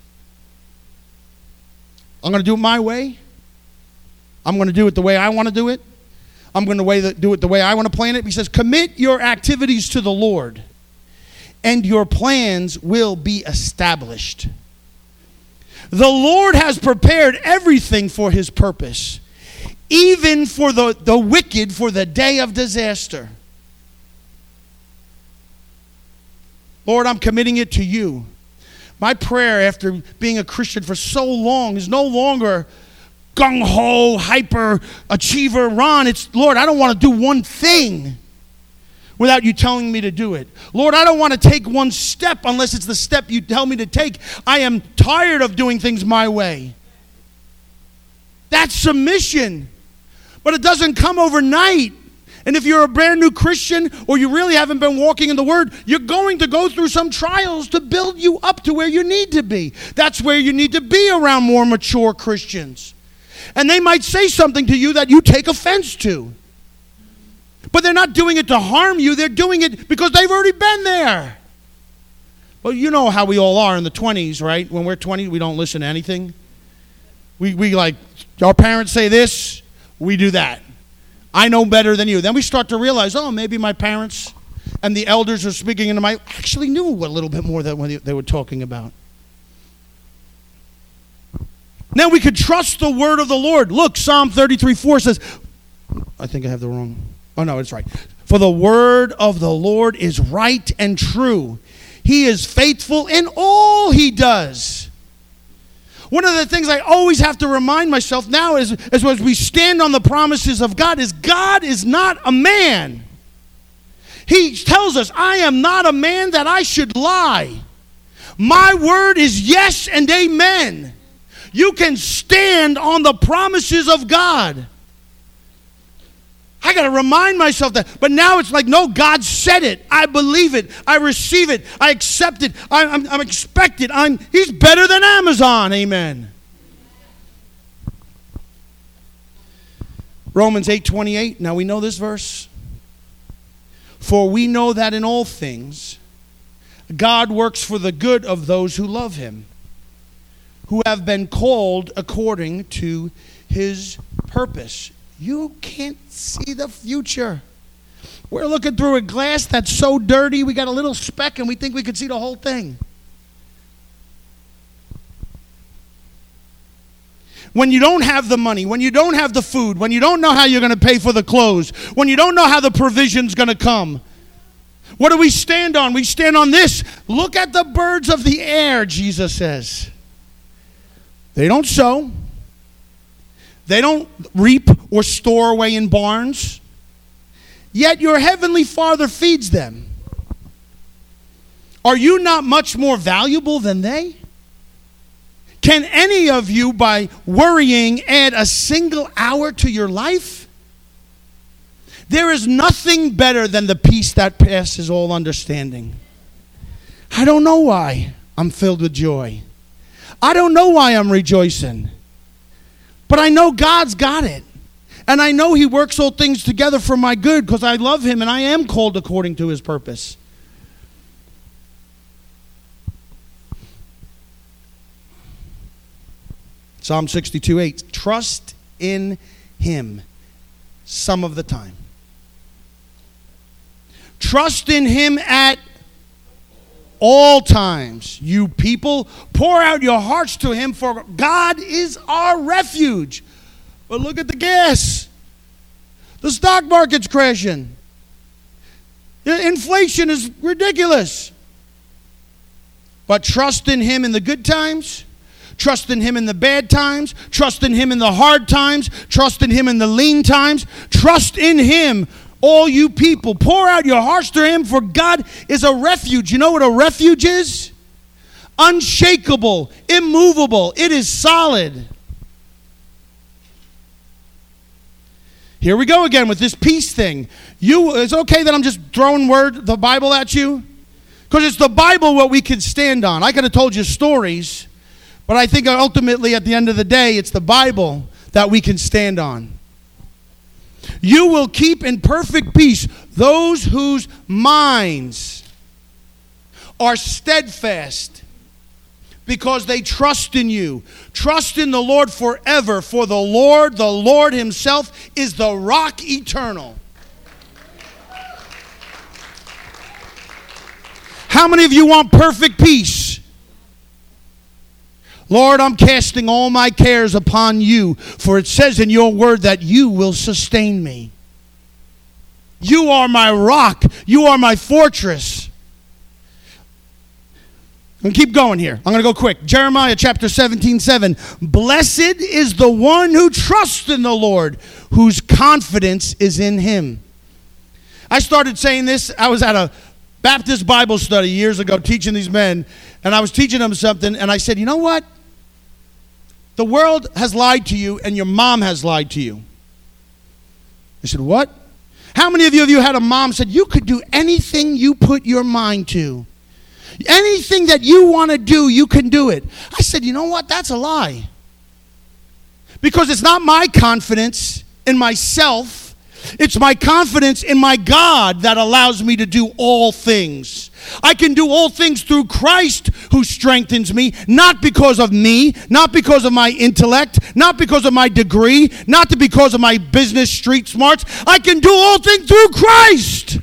I'm going to do it my way. I'm going to do it the way I want to do it. I'm going to do it the way I want to plan it. He says, commit your activities to the Lord, and your plans will be established. The Lord has prepared everything for his purpose, even for the, the wicked for the day of disaster. Lord, I'm committing it to you. My prayer after being a Christian for so long is no longer gung-ho, hyper-achiever Ron. It's, Lord, I don't want to do one thing without you telling me to do it. Lord, I don't want to take one step unless it's the step you tell me to take. I am tired of doing things my way. That's submission. But it doesn't come overnight. And if you're a brand new Christian or you really haven't been walking in the Word, you're going to go through some trials to build you up to where you need to be. That's where you need to be around more mature Christians. And they might say something to you that you take offense to. But they're not doing it to harm you. They're doing it because they've already been there. Well, you know how we all are in the twenties, right? When we're twenty, we don't listen to anything. We, we like, our parents say this, we do that. I know better than you. Then we start to realize, oh, maybe my parents and the elders are speaking into my, actually knew a little bit more than what they were talking about. Now we could trust the word of the Lord. Look, Psalm thirty-three four says, I think I have the wrong, oh no, it's right. For the word of the Lord is right and true. He is faithful in all he does. One of the things I always have to remind myself now is, is as we stand on the promises of God is God is not a man. He tells us, I am not a man that I should lie. My word is yes and amen. You can stand on the promises of God. I got to remind myself that. But now it's like, no, God said it. I believe it. I receive it. I accept it. I, I'm, I'm expected. I'm, he's better than Amazon. Amen. Romans eight twenty-eight. Now we know this verse. For we know that in all things, God works for the good of those who love him, who have been called according to his purpose. You can't see the future. We're looking through a glass that's so dirty, we got a little speck and we think we could see the whole thing. When you don't have the money, when you don't have the food, when you don't know how you're going to pay for the clothes, when you don't know how the provision's going to come, what do we stand on? We stand on this. Look at the birds of the air, Jesus says. They don't sow. They don't reap or store away in barns, yet your heavenly Father feeds them. Are you not much more valuable than they? Can any of you, by worrying, add a single hour to your life? There is nothing better than the peace that passes all understanding. I don't know why I'm filled with joy. I don't know why I'm rejoicing. But I know God's got it. And I know he works all things together for my good because I love him and I am called according to his purpose. Psalm sixty-two eight. Trust in him some of the time. Trust in him at all times. You people, pour out your hearts to him, for God is our refuge. But look at the gas. The stock market's crashing. The inflation is ridiculous. But trust in him in the good times. Trust in him in the bad times. Trust in him in the hard times. Trust in him in the lean times. Trust in him, all you people. Pour out your hearts to him, for God is a refuge. You know what a refuge is? Unshakable, immovable. It is solid. Here we go again with this peace thing. You, it's okay that I'm just throwing word, the Bible at you? Because it's the Bible what we can stand on. I could have told you stories, but I think ultimately at the end of the day, it's the Bible that we can stand on. You will keep in perfect peace those whose minds are steadfast because they trust in you. Trust in the Lord forever, for the Lord, the Lord himself, is the rock eternal. How many of you want perfect peace? Lord, I'm casting all my cares upon you, for it says in your word that you will sustain me. You are my rock. You are my fortress. I'm going to keep going here. I'm going to go quick. Jeremiah chapter seventeen, seven. Blessed is the one who trusts in the Lord, whose confidence is in him. I started saying this. I was at a Baptist Bible study years ago teaching these men, and I was teaching them something, and I said, you know what? The world has lied to you, and your mom has lied to you. They said, what? How many of you, of you had a mom said, you could do anything you put your mind to? Anything that you want to do, you can do it. I said, you know what? That's a lie. Because it's not my confidence in myself. It's my confidence in my God that allows me to do all things. I can do all things through Christ who strengthens me, not because of me, not because of my intellect, not because of my degree, not because of my business street smarts. I can do all things through Christ.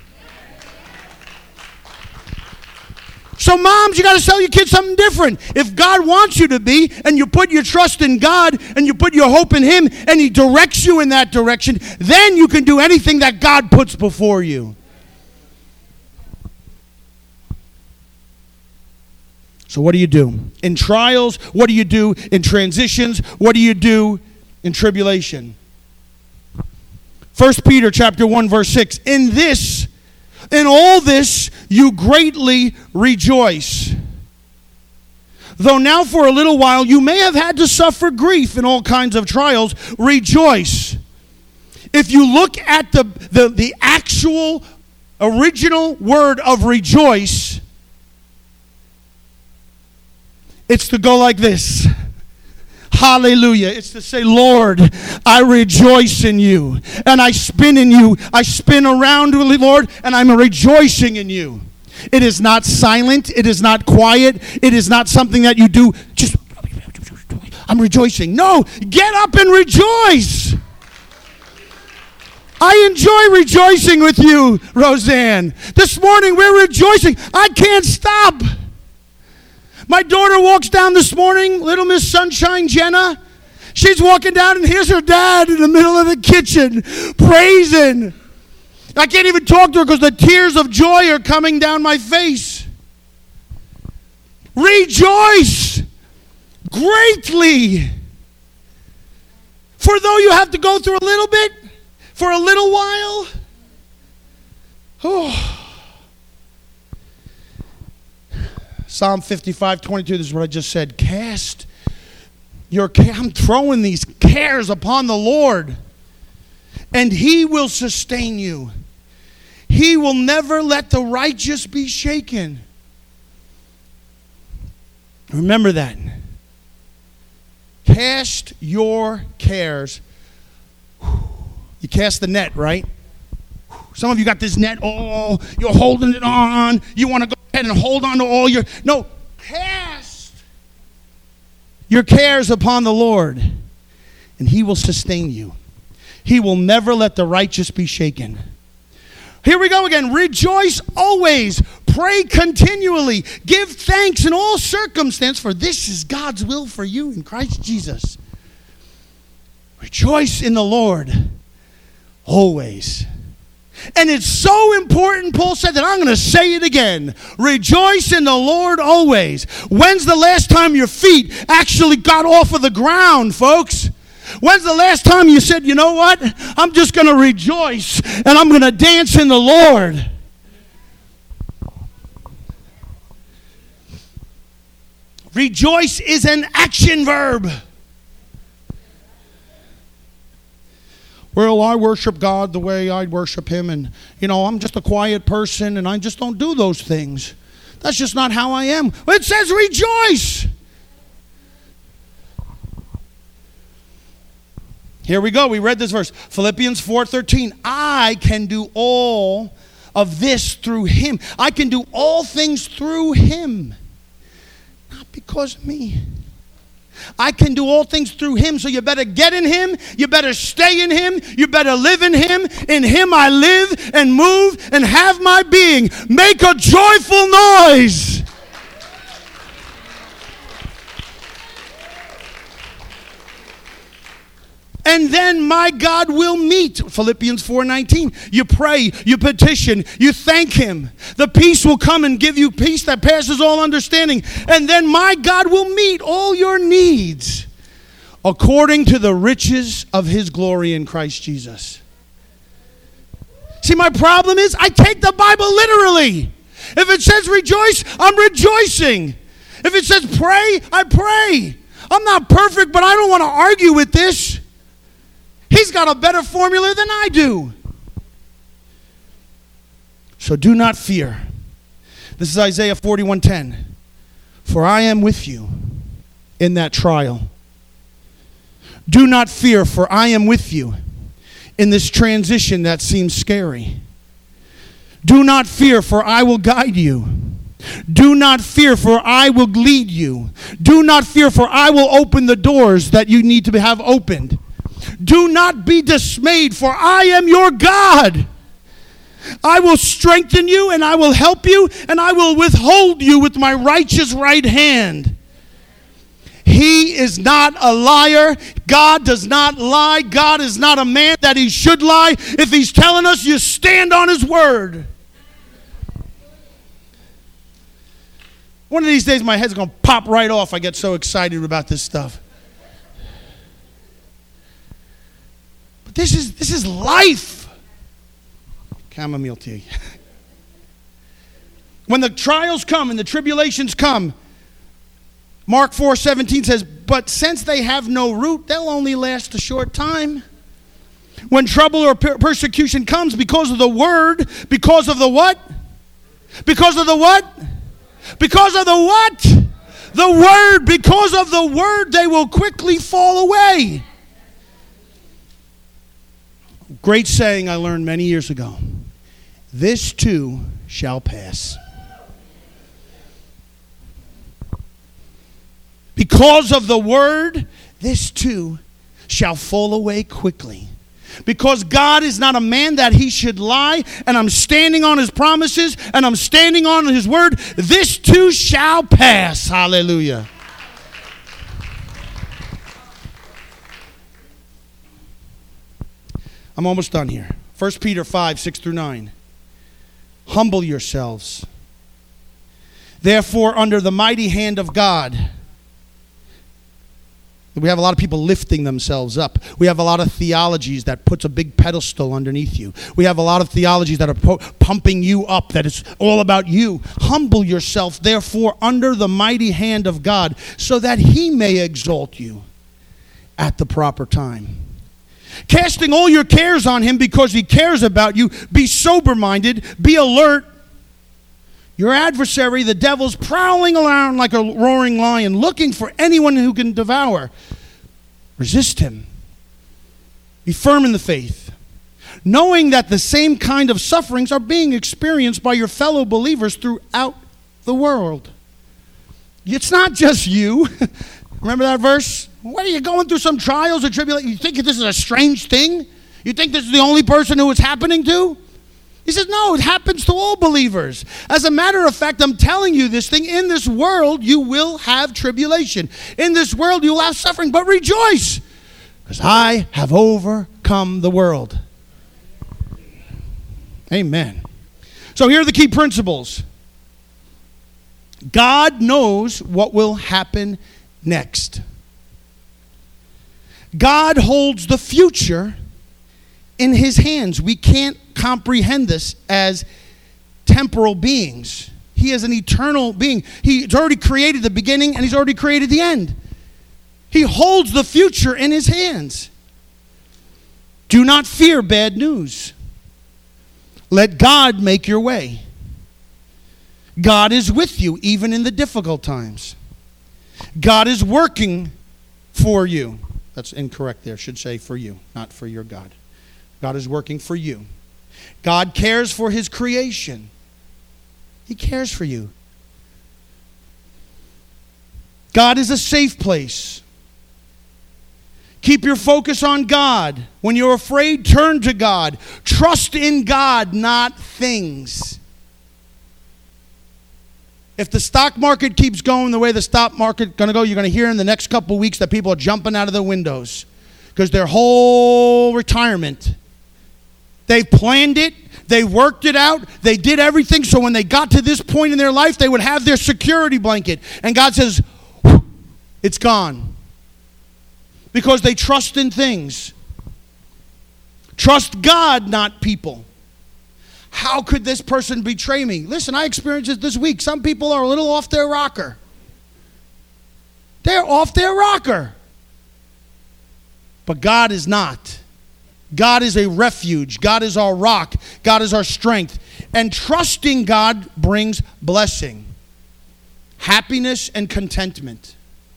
So moms, you got to tell your kids something different. If God wants you to be, and you put your trust in God, and you put your hope in him, and he directs you in that direction, then you can do anything that God puts before you. So what do you do? In trials, what do you do? In transitions, what do you do in tribulation? First Peter chapter one, verse six. In this, in all this, you greatly rejoice. Though now for a little while you may have had to suffer grief in all kinds of trials, rejoice. If you look at the, the, the actual original word of rejoice, it's to go like this. Hallelujah. It's to say, Lord, I rejoice in you. And I spin in you. I spin around, Lord, and I'm rejoicing in you. It is not silent. It is not quiet. It is not something that you do just, I'm rejoicing. No, get up and rejoice. I enjoy rejoicing with you, Roseanne. This morning we're rejoicing. I can't stop. My daughter walks down this morning, little Miss Sunshine Jenna. She's walking down, and here's her dad in the middle of the kitchen, praising. I can't even talk to her because the tears of joy are coming down my face. Rejoice greatly. For though you have to go through a little bit, for a little while, oh. Psalm fifty-five, twenty-two, this is what I just said. Cast your care. I'm throwing these cares upon the Lord, and he will sustain you. He will never let the righteous be shaken. Remember that. Cast your cares. You cast the net, right? Some of you got this net, oh, you're holding it on. You want to go ahead and hold on to all your... No, cast your cares upon the Lord, and he will sustain you. He will never let the righteous be shaken. Here we go again. Rejoice always. Pray continually. Give thanks in all circumstance, for this is God's will for you in Christ Jesus. Rejoice in the Lord always. And it's so important, Paul said, that I'm going to say it again. Rejoice in the Lord always. When's the last time your feet actually got off of the ground, folks? When's the last time you said, you know what? I'm just going to rejoice and I'm going to dance in the Lord. Rejoice is an action verb. Well, I worship God the way I'd worship him, and, you know, I'm just a quiet person, and I just don't do those things. That's just not how I am. It says rejoice. Here we go. We read this verse. Philippians four thirteen. I can do all of this through him. I can do all things through him. Not because of me. I can do all things through him, so you better get in him, you better stay in him, you better live in him. In him I live and move and have my being. Make a joyful noise. And then my God will meet. Philippians four nineteen. You pray, you petition, you thank him. The peace will come and give you peace that passes all understanding. And then my God will meet all your needs according to the riches of his glory in Christ Jesus. See, my problem is I take the Bible literally. If it says rejoice, I'm rejoicing. If it says pray, I pray. I'm not perfect, but I don't want to argue with this. He's got a better formula than I do. So do not fear. This is Isaiah forty-one ten. For I am with you in that trial. Do not fear, for I am with you in this transition that seems scary. Do not fear, for I will guide you. Do not fear, for I will lead you. Do not fear, for I will open the doors that you need to have opened. Do not be dismayed, for I am your God. I will strengthen you, and I will help you, and I will withhold you with my righteous right hand. He is not a liar. God does not lie. God is not a man that he should lie. If he's telling us, you stand on his word. One of these days, my head's going to pop right off. I get so excited about this stuff. This is this is life. Chamomile tea. When the trials come and the tribulations come, Mark four seventeen says, but since they have no root, they'll only last a short time. When trouble or per- persecution comes because of the word, because of the what? Because of the what? Because of the what? The word. Because of the word, they will quickly fall away. Great saying I learned many years ago. This too shall pass. Because of the word, this too shall fall away quickly. Because God is not a man that he should lie, and I'm standing on his promises, and I'm standing on his word, this too shall pass. Hallelujah. I'm almost done here. First Peter five, six through nine. Humble yourselves, therefore, under the mighty hand of God. We have a lot of people lifting themselves up. We have a lot of theologies that puts a big pedestal underneath you. We have a lot of theologies that are po- pumping you up, that it's all about you. Humble yourself, therefore, under the mighty hand of God, so that he may exalt you at the proper time. Casting all your cares on him because he cares about you. Be sober-minded. Be alert. Your adversary, the devil's prowling around like a roaring lion, looking for anyone who can devour. Resist him. Be firm in the faith, knowing that the same kind of sufferings are being experienced by your fellow believers throughout the world. It's not just you. Remember that verse? What are you going through some trials or tribulations? You think this is a strange thing? You think this is the only person who it's happening to? He says, no, it happens to all believers. As a matter of fact, I'm telling you this thing. In this world, you will have tribulation. In this world, you will have suffering. But rejoice, because I have overcome the world. Amen. So here are the key principles. God knows what will happen next. God holds the future in his hands. We can't comprehend this as temporal beings. He is an eternal being. He's already created the beginning and he's already created the end. He holds the future in his hands. Do not fear bad news. Let God make your way. God is with you even in the difficult times. God is working for you. That's incorrect there. Should say for you, not for your God. God is working for you. God cares for his creation. He cares for you. God is a safe place. Keep your focus on God. When you're afraid, turn to God. Trust in God, not things. If the stock market keeps going the way the stock market is going to go, you're going to hear in the next couple of weeks that people are jumping out of the windows because their whole retirement, they've planned it, they worked it out, they did everything so when they got to this point in their life, they would have their security blanket. And God says, it's gone. Because they trust in things. Trust God, not people. How could this person betray me? Listen, I experienced it this week. Some people are a little off their rocker. They're off their rocker. But God is not. God is a refuge. God is our rock. God is our strength. And trusting God brings blessing, happiness, and contentment.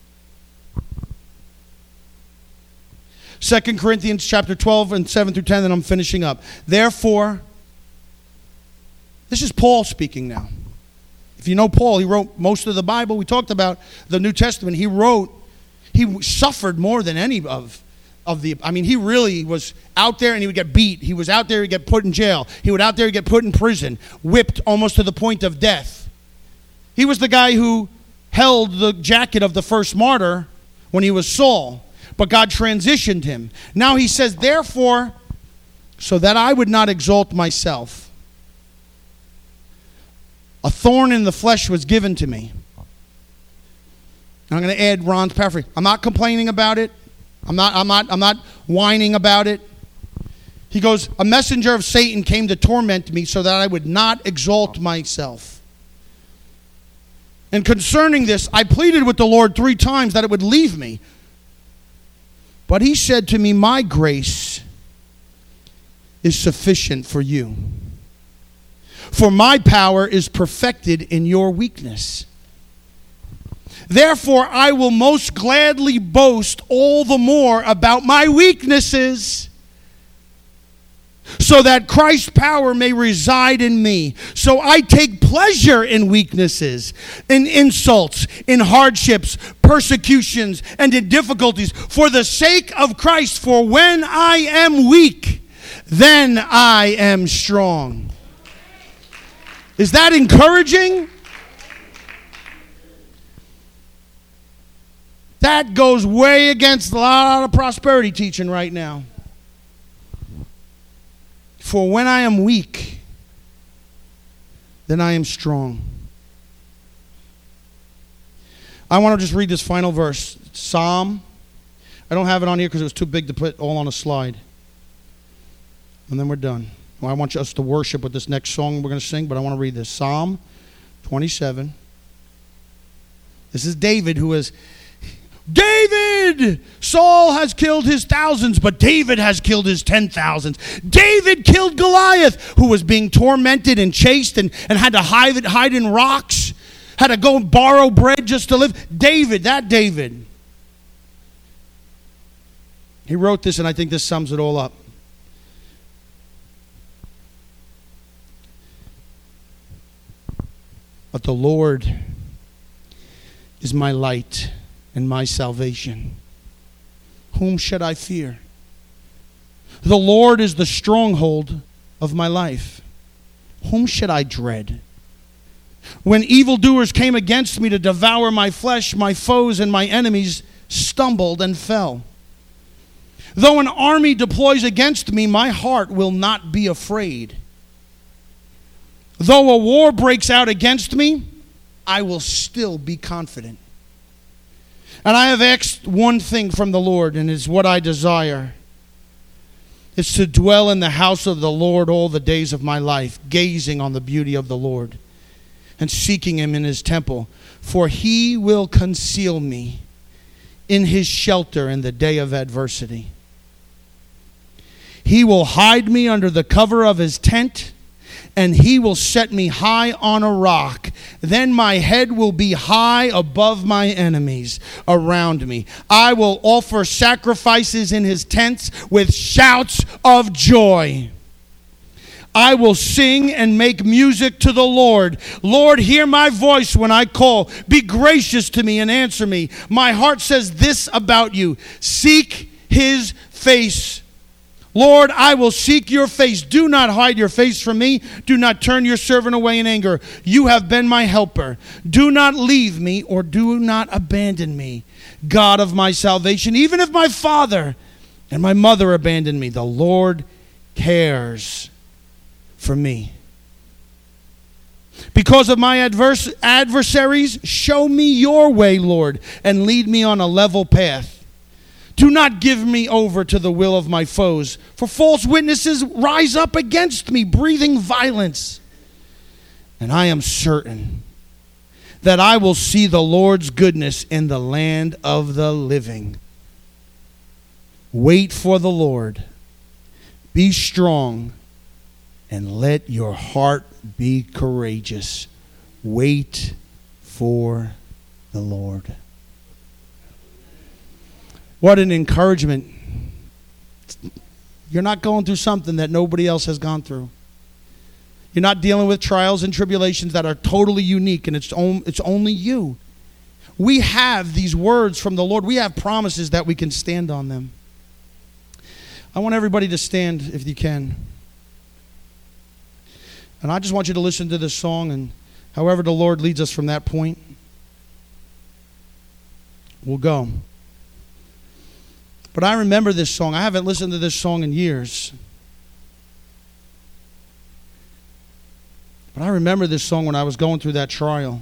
Second Corinthians chapter twelve and seven through ten, and I'm finishing up. Therefore, this is Paul speaking now. If you know Paul, he wrote most of the Bible. We talked about the New Testament. He wrote, he suffered more than any of, of the, I mean, he really was out there and he would get beat. He was out there, he'd get put in jail. He would out there, he'd get put in prison, whipped almost to the point of death. He was the guy who held the jacket of the first martyr when he was Saul. But God transitioned him. Now he says, therefore, so that I would not exalt myself, a thorn in the flesh was given to me. I'm going to add Ron's paraphrase. I'm not complaining about it. I'm not, I'm not, I'm not whining about it. He goes, a messenger of Satan came to torment me so that I would not exalt myself. And concerning this, I pleaded with the Lord three times that it would leave me. But he said to me, my grace is sufficient for you. For my power is perfected in your weakness. Therefore, I will most gladly boast all the more about my weaknesses, so that Christ's power may reside in me. So I take pleasure in weaknesses, in insults, in hardships, persecutions, and in difficulties for the sake of Christ. For when I am weak, then I am strong. Is that encouraging? That goes way against a lot of prosperity teaching right now. For when I am weak, then I am strong. I want to just read this final verse. Psalm. I don't have it on here because it was too big to put all on a slide. And then we're done. Well, I want us to worship with this next song we're going to sing, but I want to read this. Psalm twenty-seven. This is David who is... David! Saul has killed his thousands, but David has killed his ten thousands. David killed Goliath, who was being tormented and chased and, and had to hide, hide in rocks, had to go borrow bread just to live. David, that David. He wrote this, and I think this sums it all up. But the Lord is my light and my salvation. Whom should I fear? The Lord is the stronghold of my life. Whom should I dread? When evildoers came against me to devour my flesh, my foes and my enemies stumbled and fell. Though an army deploys against me, my heart will not be afraid. Though a war breaks out against me, I will still be confident. And I have asked one thing from the Lord, and it's what I desire. It's to dwell in the house of the Lord all the days of my life, gazing on the beauty of the Lord and seeking him in his temple. For he will conceal me in his shelter in the day of adversity. He will hide me under the cover of his tent, and he will set me high on a rock. Then my head will be high above my enemies around me. I will offer sacrifices in his tents with shouts of joy. I will sing and make music to the Lord. Lord, hear my voice when I call. Be gracious to me and answer me. My heart says this about you: seek his face. Lord, I will seek your face. Do not hide your face from me. Do not turn your servant away in anger. You have been my helper. Do not leave me or do not abandon me, God of my salvation. Even if my father and my mother abandon me, the Lord cares for me. Because of my adverse adversaries, show me your way, Lord, and lead me on a level path. Do not give me over to the will of my foes, for false witnesses rise up against me, breathing violence. And I am certain that I will see the Lord's goodness in the land of the living. Wait for the Lord. Be strong, and let your heart be courageous. Wait for the Lord. What an encouragement. You're not going through something that nobody else has gone through. You're not dealing with trials and tribulations that are totally unique, and it's, on, it's only you. We have these words from the Lord. We have promises that we can stand on them. I want everybody to stand if you can. And I just want you to listen to this song, and however the Lord leads us from that point, we'll go. But I remember this song. I haven't listened to this song in years. But I remember this song when I was going through that trial.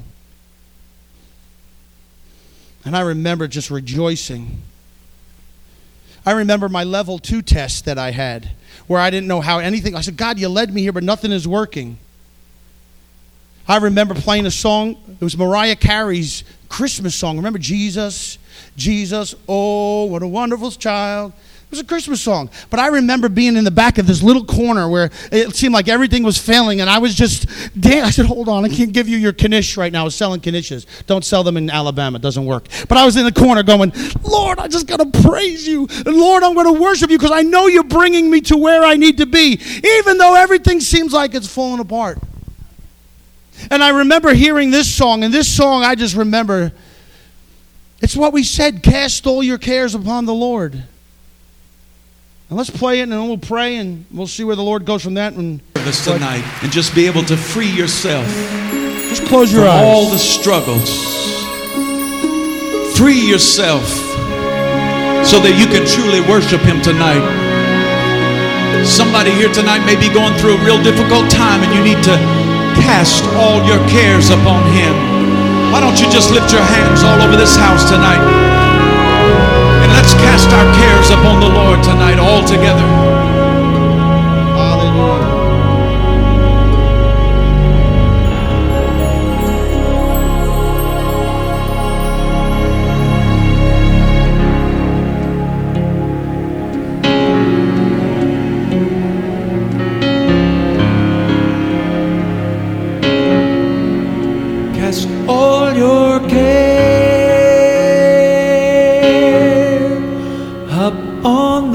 And I remember just rejoicing. I remember my level two test that I had, where I didn't know how anything. I said, God, you led me here, but nothing is working. I remember playing a song. It was Mariah Carey's Christmas song. Remember Jesus? Jesus, oh, what a wonderful child. It was a Christmas song. But I remember being in the back of this little corner where it seemed like everything was failing, and I was just, damn, I said, hold on, I can't give you your knish right now. I was selling knishes. Don't sell them in Alabama. It doesn't work. But I was in the corner going, Lord, I just got to praise you. And Lord, I'm going to worship you because I know you're bringing me to where I need to be, even though everything seems like it's falling apart. And I remember hearing this song, and this song I just remember, it's what we said, cast all your cares upon the Lord. And let's play it, and then we'll pray, and we'll see where the Lord goes from that. And this tonight, and just be able to free yourself. Just close your from eyes. all the struggles. Free yourself so that you can truly worship Him tonight. Somebody here tonight may be going through a real difficult time, and you need to cast all your cares upon Him. Why don't you just lift your hands all over this house tonight? And let's cast our cares upon the Lord tonight all together. Hallelujah. Cast all your care upon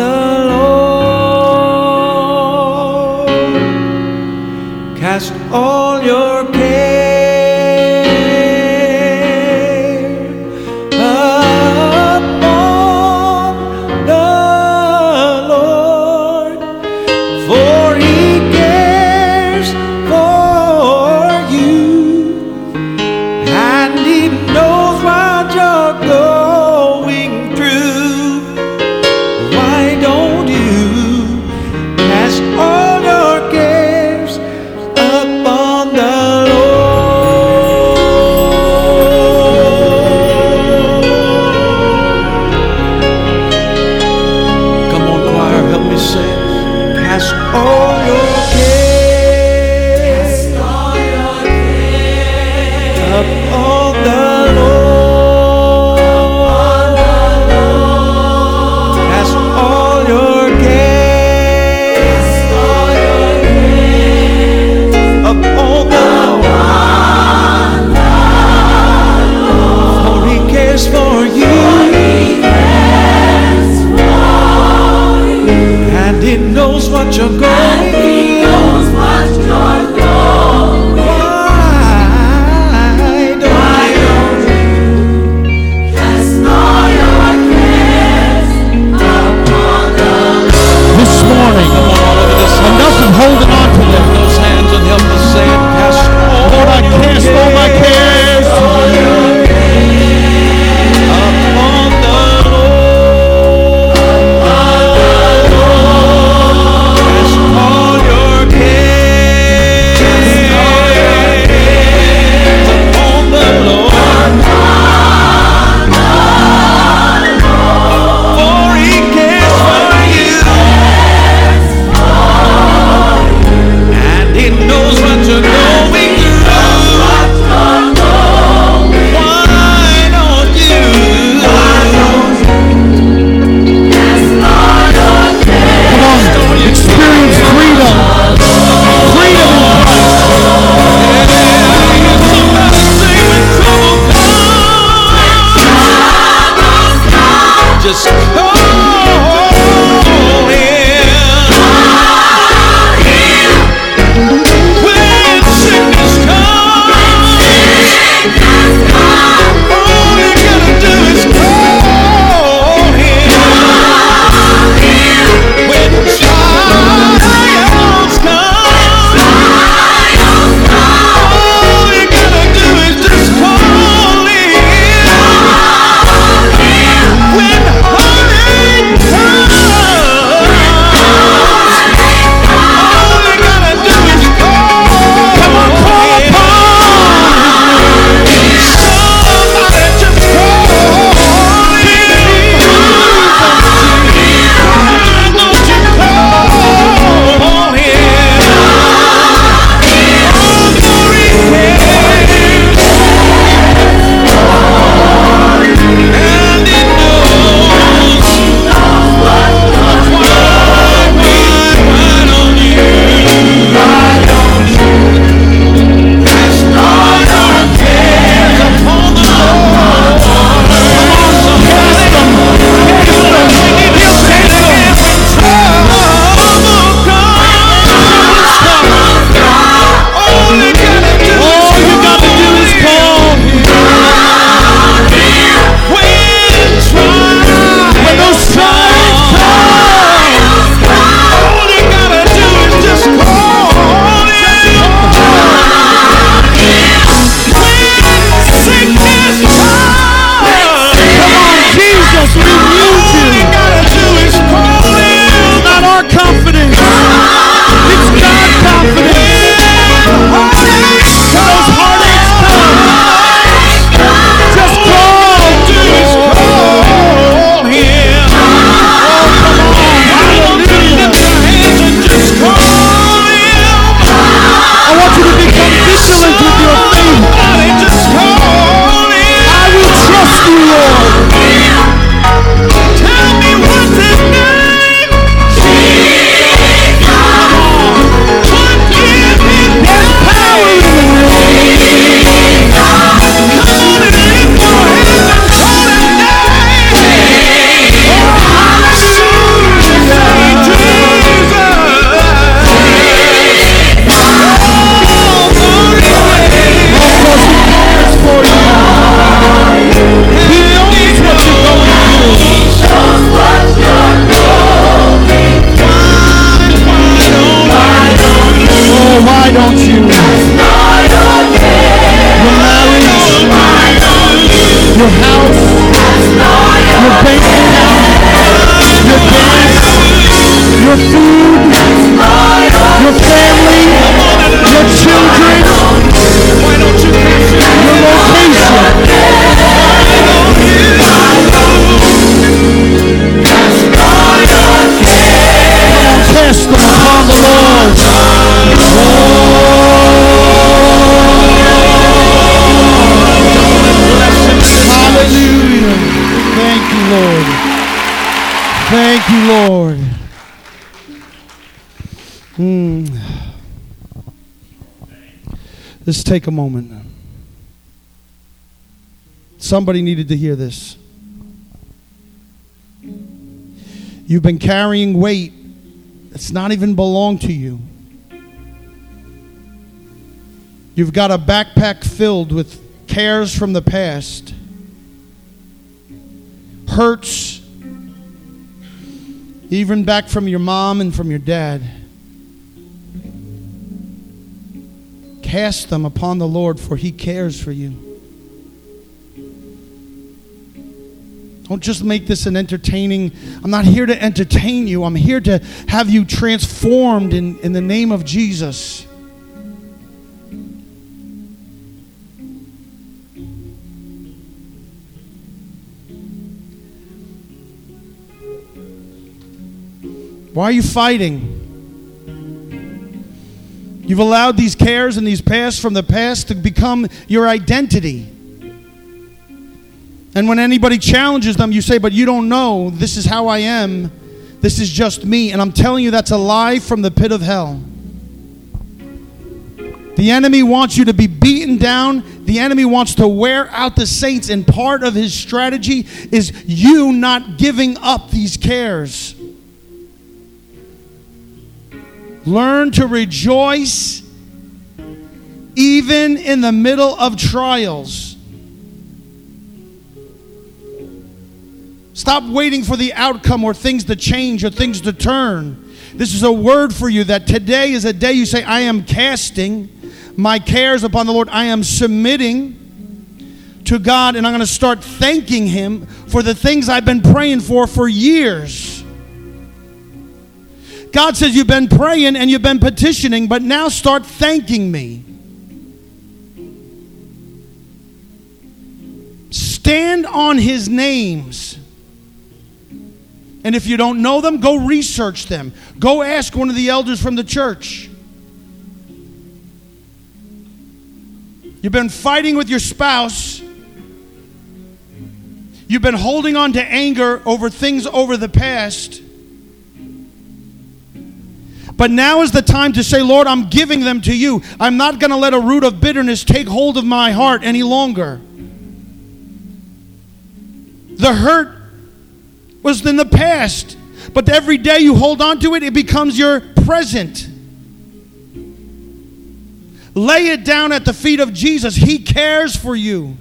you, Lord. Thank you, Lord. Mm. Let's take a moment. Somebody needed to hear this. You've been carrying weight that's not even belong to you. You've got a backpack filled with cares from the past, hurts, even back from your mom and from your dad. Cast them upon the Lord, for He cares for you. Don't just make this an entertaining. I'm not here to entertain you. I'm here to have you transformed in, in the name of Jesus. Why are you fighting? You've allowed these cares and these pasts from the past to become your identity. And when anybody challenges them, you say, but you don't know, this is how I am. This is just me. And I'm telling you, that's a lie from the pit of hell. The enemy wants you to be beaten down. The enemy wants to wear out the saints. And part of his strategy is you not giving up these cares. Learn to rejoice even in the middle of trials. Stop waiting for the outcome or things to change or things to turn. This is a word for you that today is a day you say, I am casting my cares upon the Lord. I am submitting to God, and I'm going to start thanking Him for the things I've been praying for for years. God says you've been praying and you've been petitioning, but now start thanking me. Stand on His names. And if you don't know them, go research them. Go ask one of the elders from the church. You've been fighting with your spouse. You've been holding on to anger over things over the past. But now is the time to say, Lord, I'm giving them to you. I'm not going to let a root of bitterness take hold of my heart any longer. The hurt was in the past, but every day you hold on to it, it becomes your present. Lay it down at the feet of Jesus. He cares for you.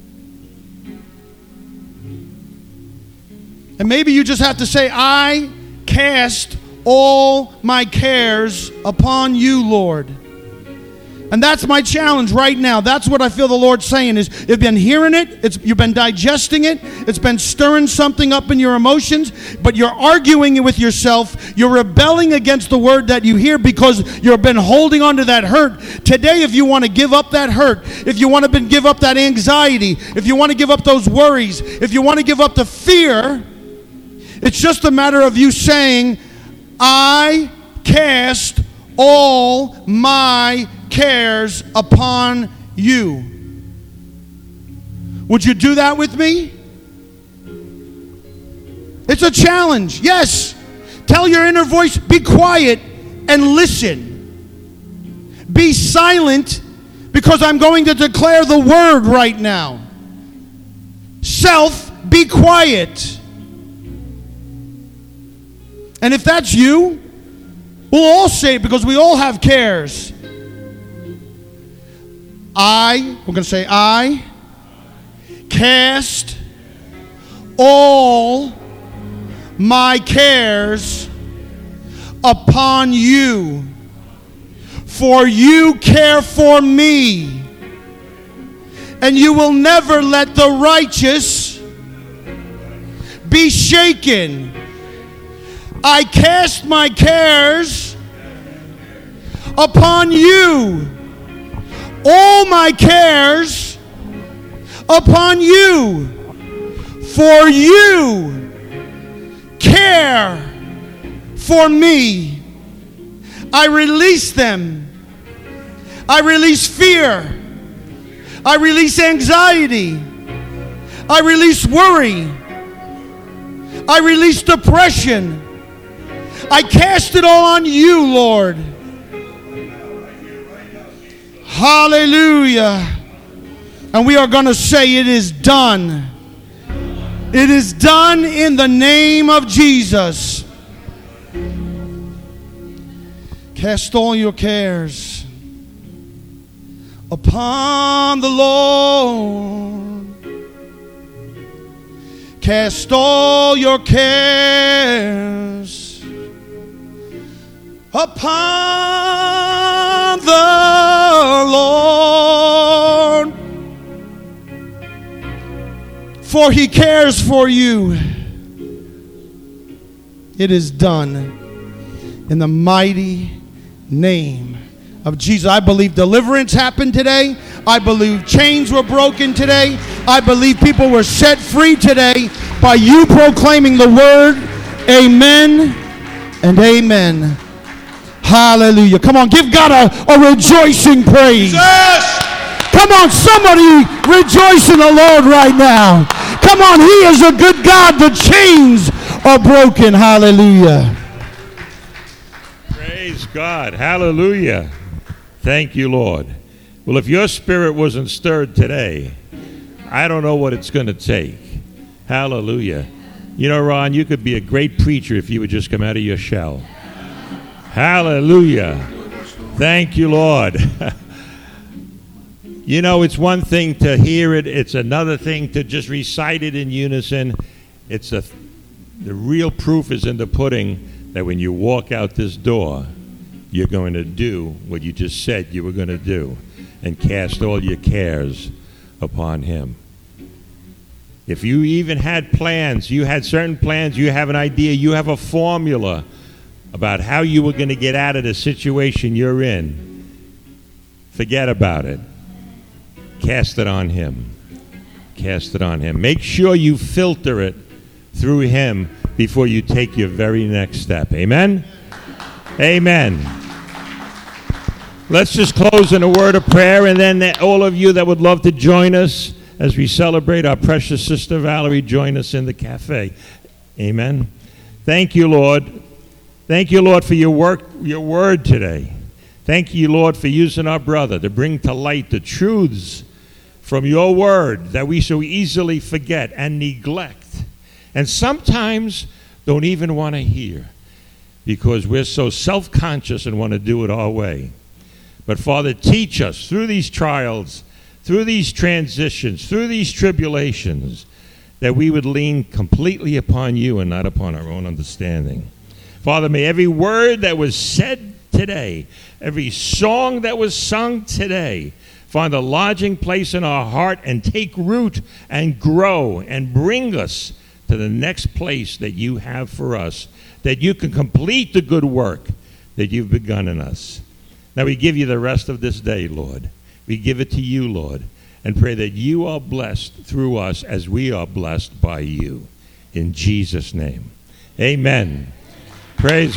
And maybe you just have to say, I cast all my cares upon you, Lord. And that's my challenge right now. That's what I feel the Lord saying is, you've been hearing it, it's, you've been digesting it, it's been stirring something up in your emotions, but you're arguing with yourself, you're rebelling against the word that you hear because you've been holding on to that hurt. Today, if you want to give up that hurt, if you want to give up that anxiety, if you want to give up those worries, if you want to give up the fear, it's just a matter of you saying, I cast all my cares upon you. Would you do that with me? It's a challenge. Yes. Tell your inner voice, be quiet and listen. Be silent because I'm going to declare the word right now. Self, be quiet. And if that's you, we'll all say it because we all have cares. I, we're going to say, I cast all my cares upon you, for you care for me, and you will never let the righteous be shaken. I cast my cares upon you. All my cares upon you. For you care for me. I release them. I release fear. I release anxiety. I release worry. I release depression. I cast it all on you, Lord. Hallelujah. And we are going to say it is done. It is done in the name of Jesus. Cast all your cares upon the Lord. Cast all your cares upon the Lord, for He cares for you. It is done in the mighty name of Jesus. I believe deliverance happened today. I believe chains were broken today. I believe people were set free today by you proclaiming the word. Amen and amen. Hallelujah. Come on, give God a, a rejoicing praise. Jesus! Come on, somebody rejoice in the Lord right now. Come on, He is a good God. The chains are broken. Hallelujah. Praise God. Hallelujah. Thank you, Lord. Well, if your spirit wasn't stirred today, I don't know what it's going to take. Hallelujah. You know, Ron, you could be a great preacher if you would just come out of your shell. Hallelujah. Thank you, Lord. You know, it's one thing to hear it. It's another thing to just recite it in unison. It's a, the real proof is in the pudding that when you walk out this door, you're going to do what you just said you were going to do and cast all your cares upon Him. If you even had plans, you had certain plans, you have an idea, you have a formula about how you were going to get out of the situation you're in, forget about it. Cast it on Him. Cast it on Him. Make sure you filter it through Him before you take your very next step. Amen? Amen. Let's just close in a word of prayer, and then all of you that would love to join us as we celebrate our precious sister Valerie, join us in the cafe. Amen. Thank you, Lord. Thank you, Lord, for your work, your word today. Thank you, Lord, for using our brother to bring to light the truths from your word that we so easily forget and neglect, and sometimes don't even want to hear because we're so self-conscious and want to do it our way. But Father, teach us through these trials, through these transitions, through these tribulations, that we would lean completely upon you and not upon our own understanding. Father, may every word that was said today, every song that was sung today, find a lodging place in our heart and take root and grow and bring us to the next place that you have for us, that you can complete the good work that you've begun in us. Now we give you the rest of this day, Lord. We give it to you, Lord, and pray that you are blessed through us as we are blessed by you. In Jesus' name, amen. Praise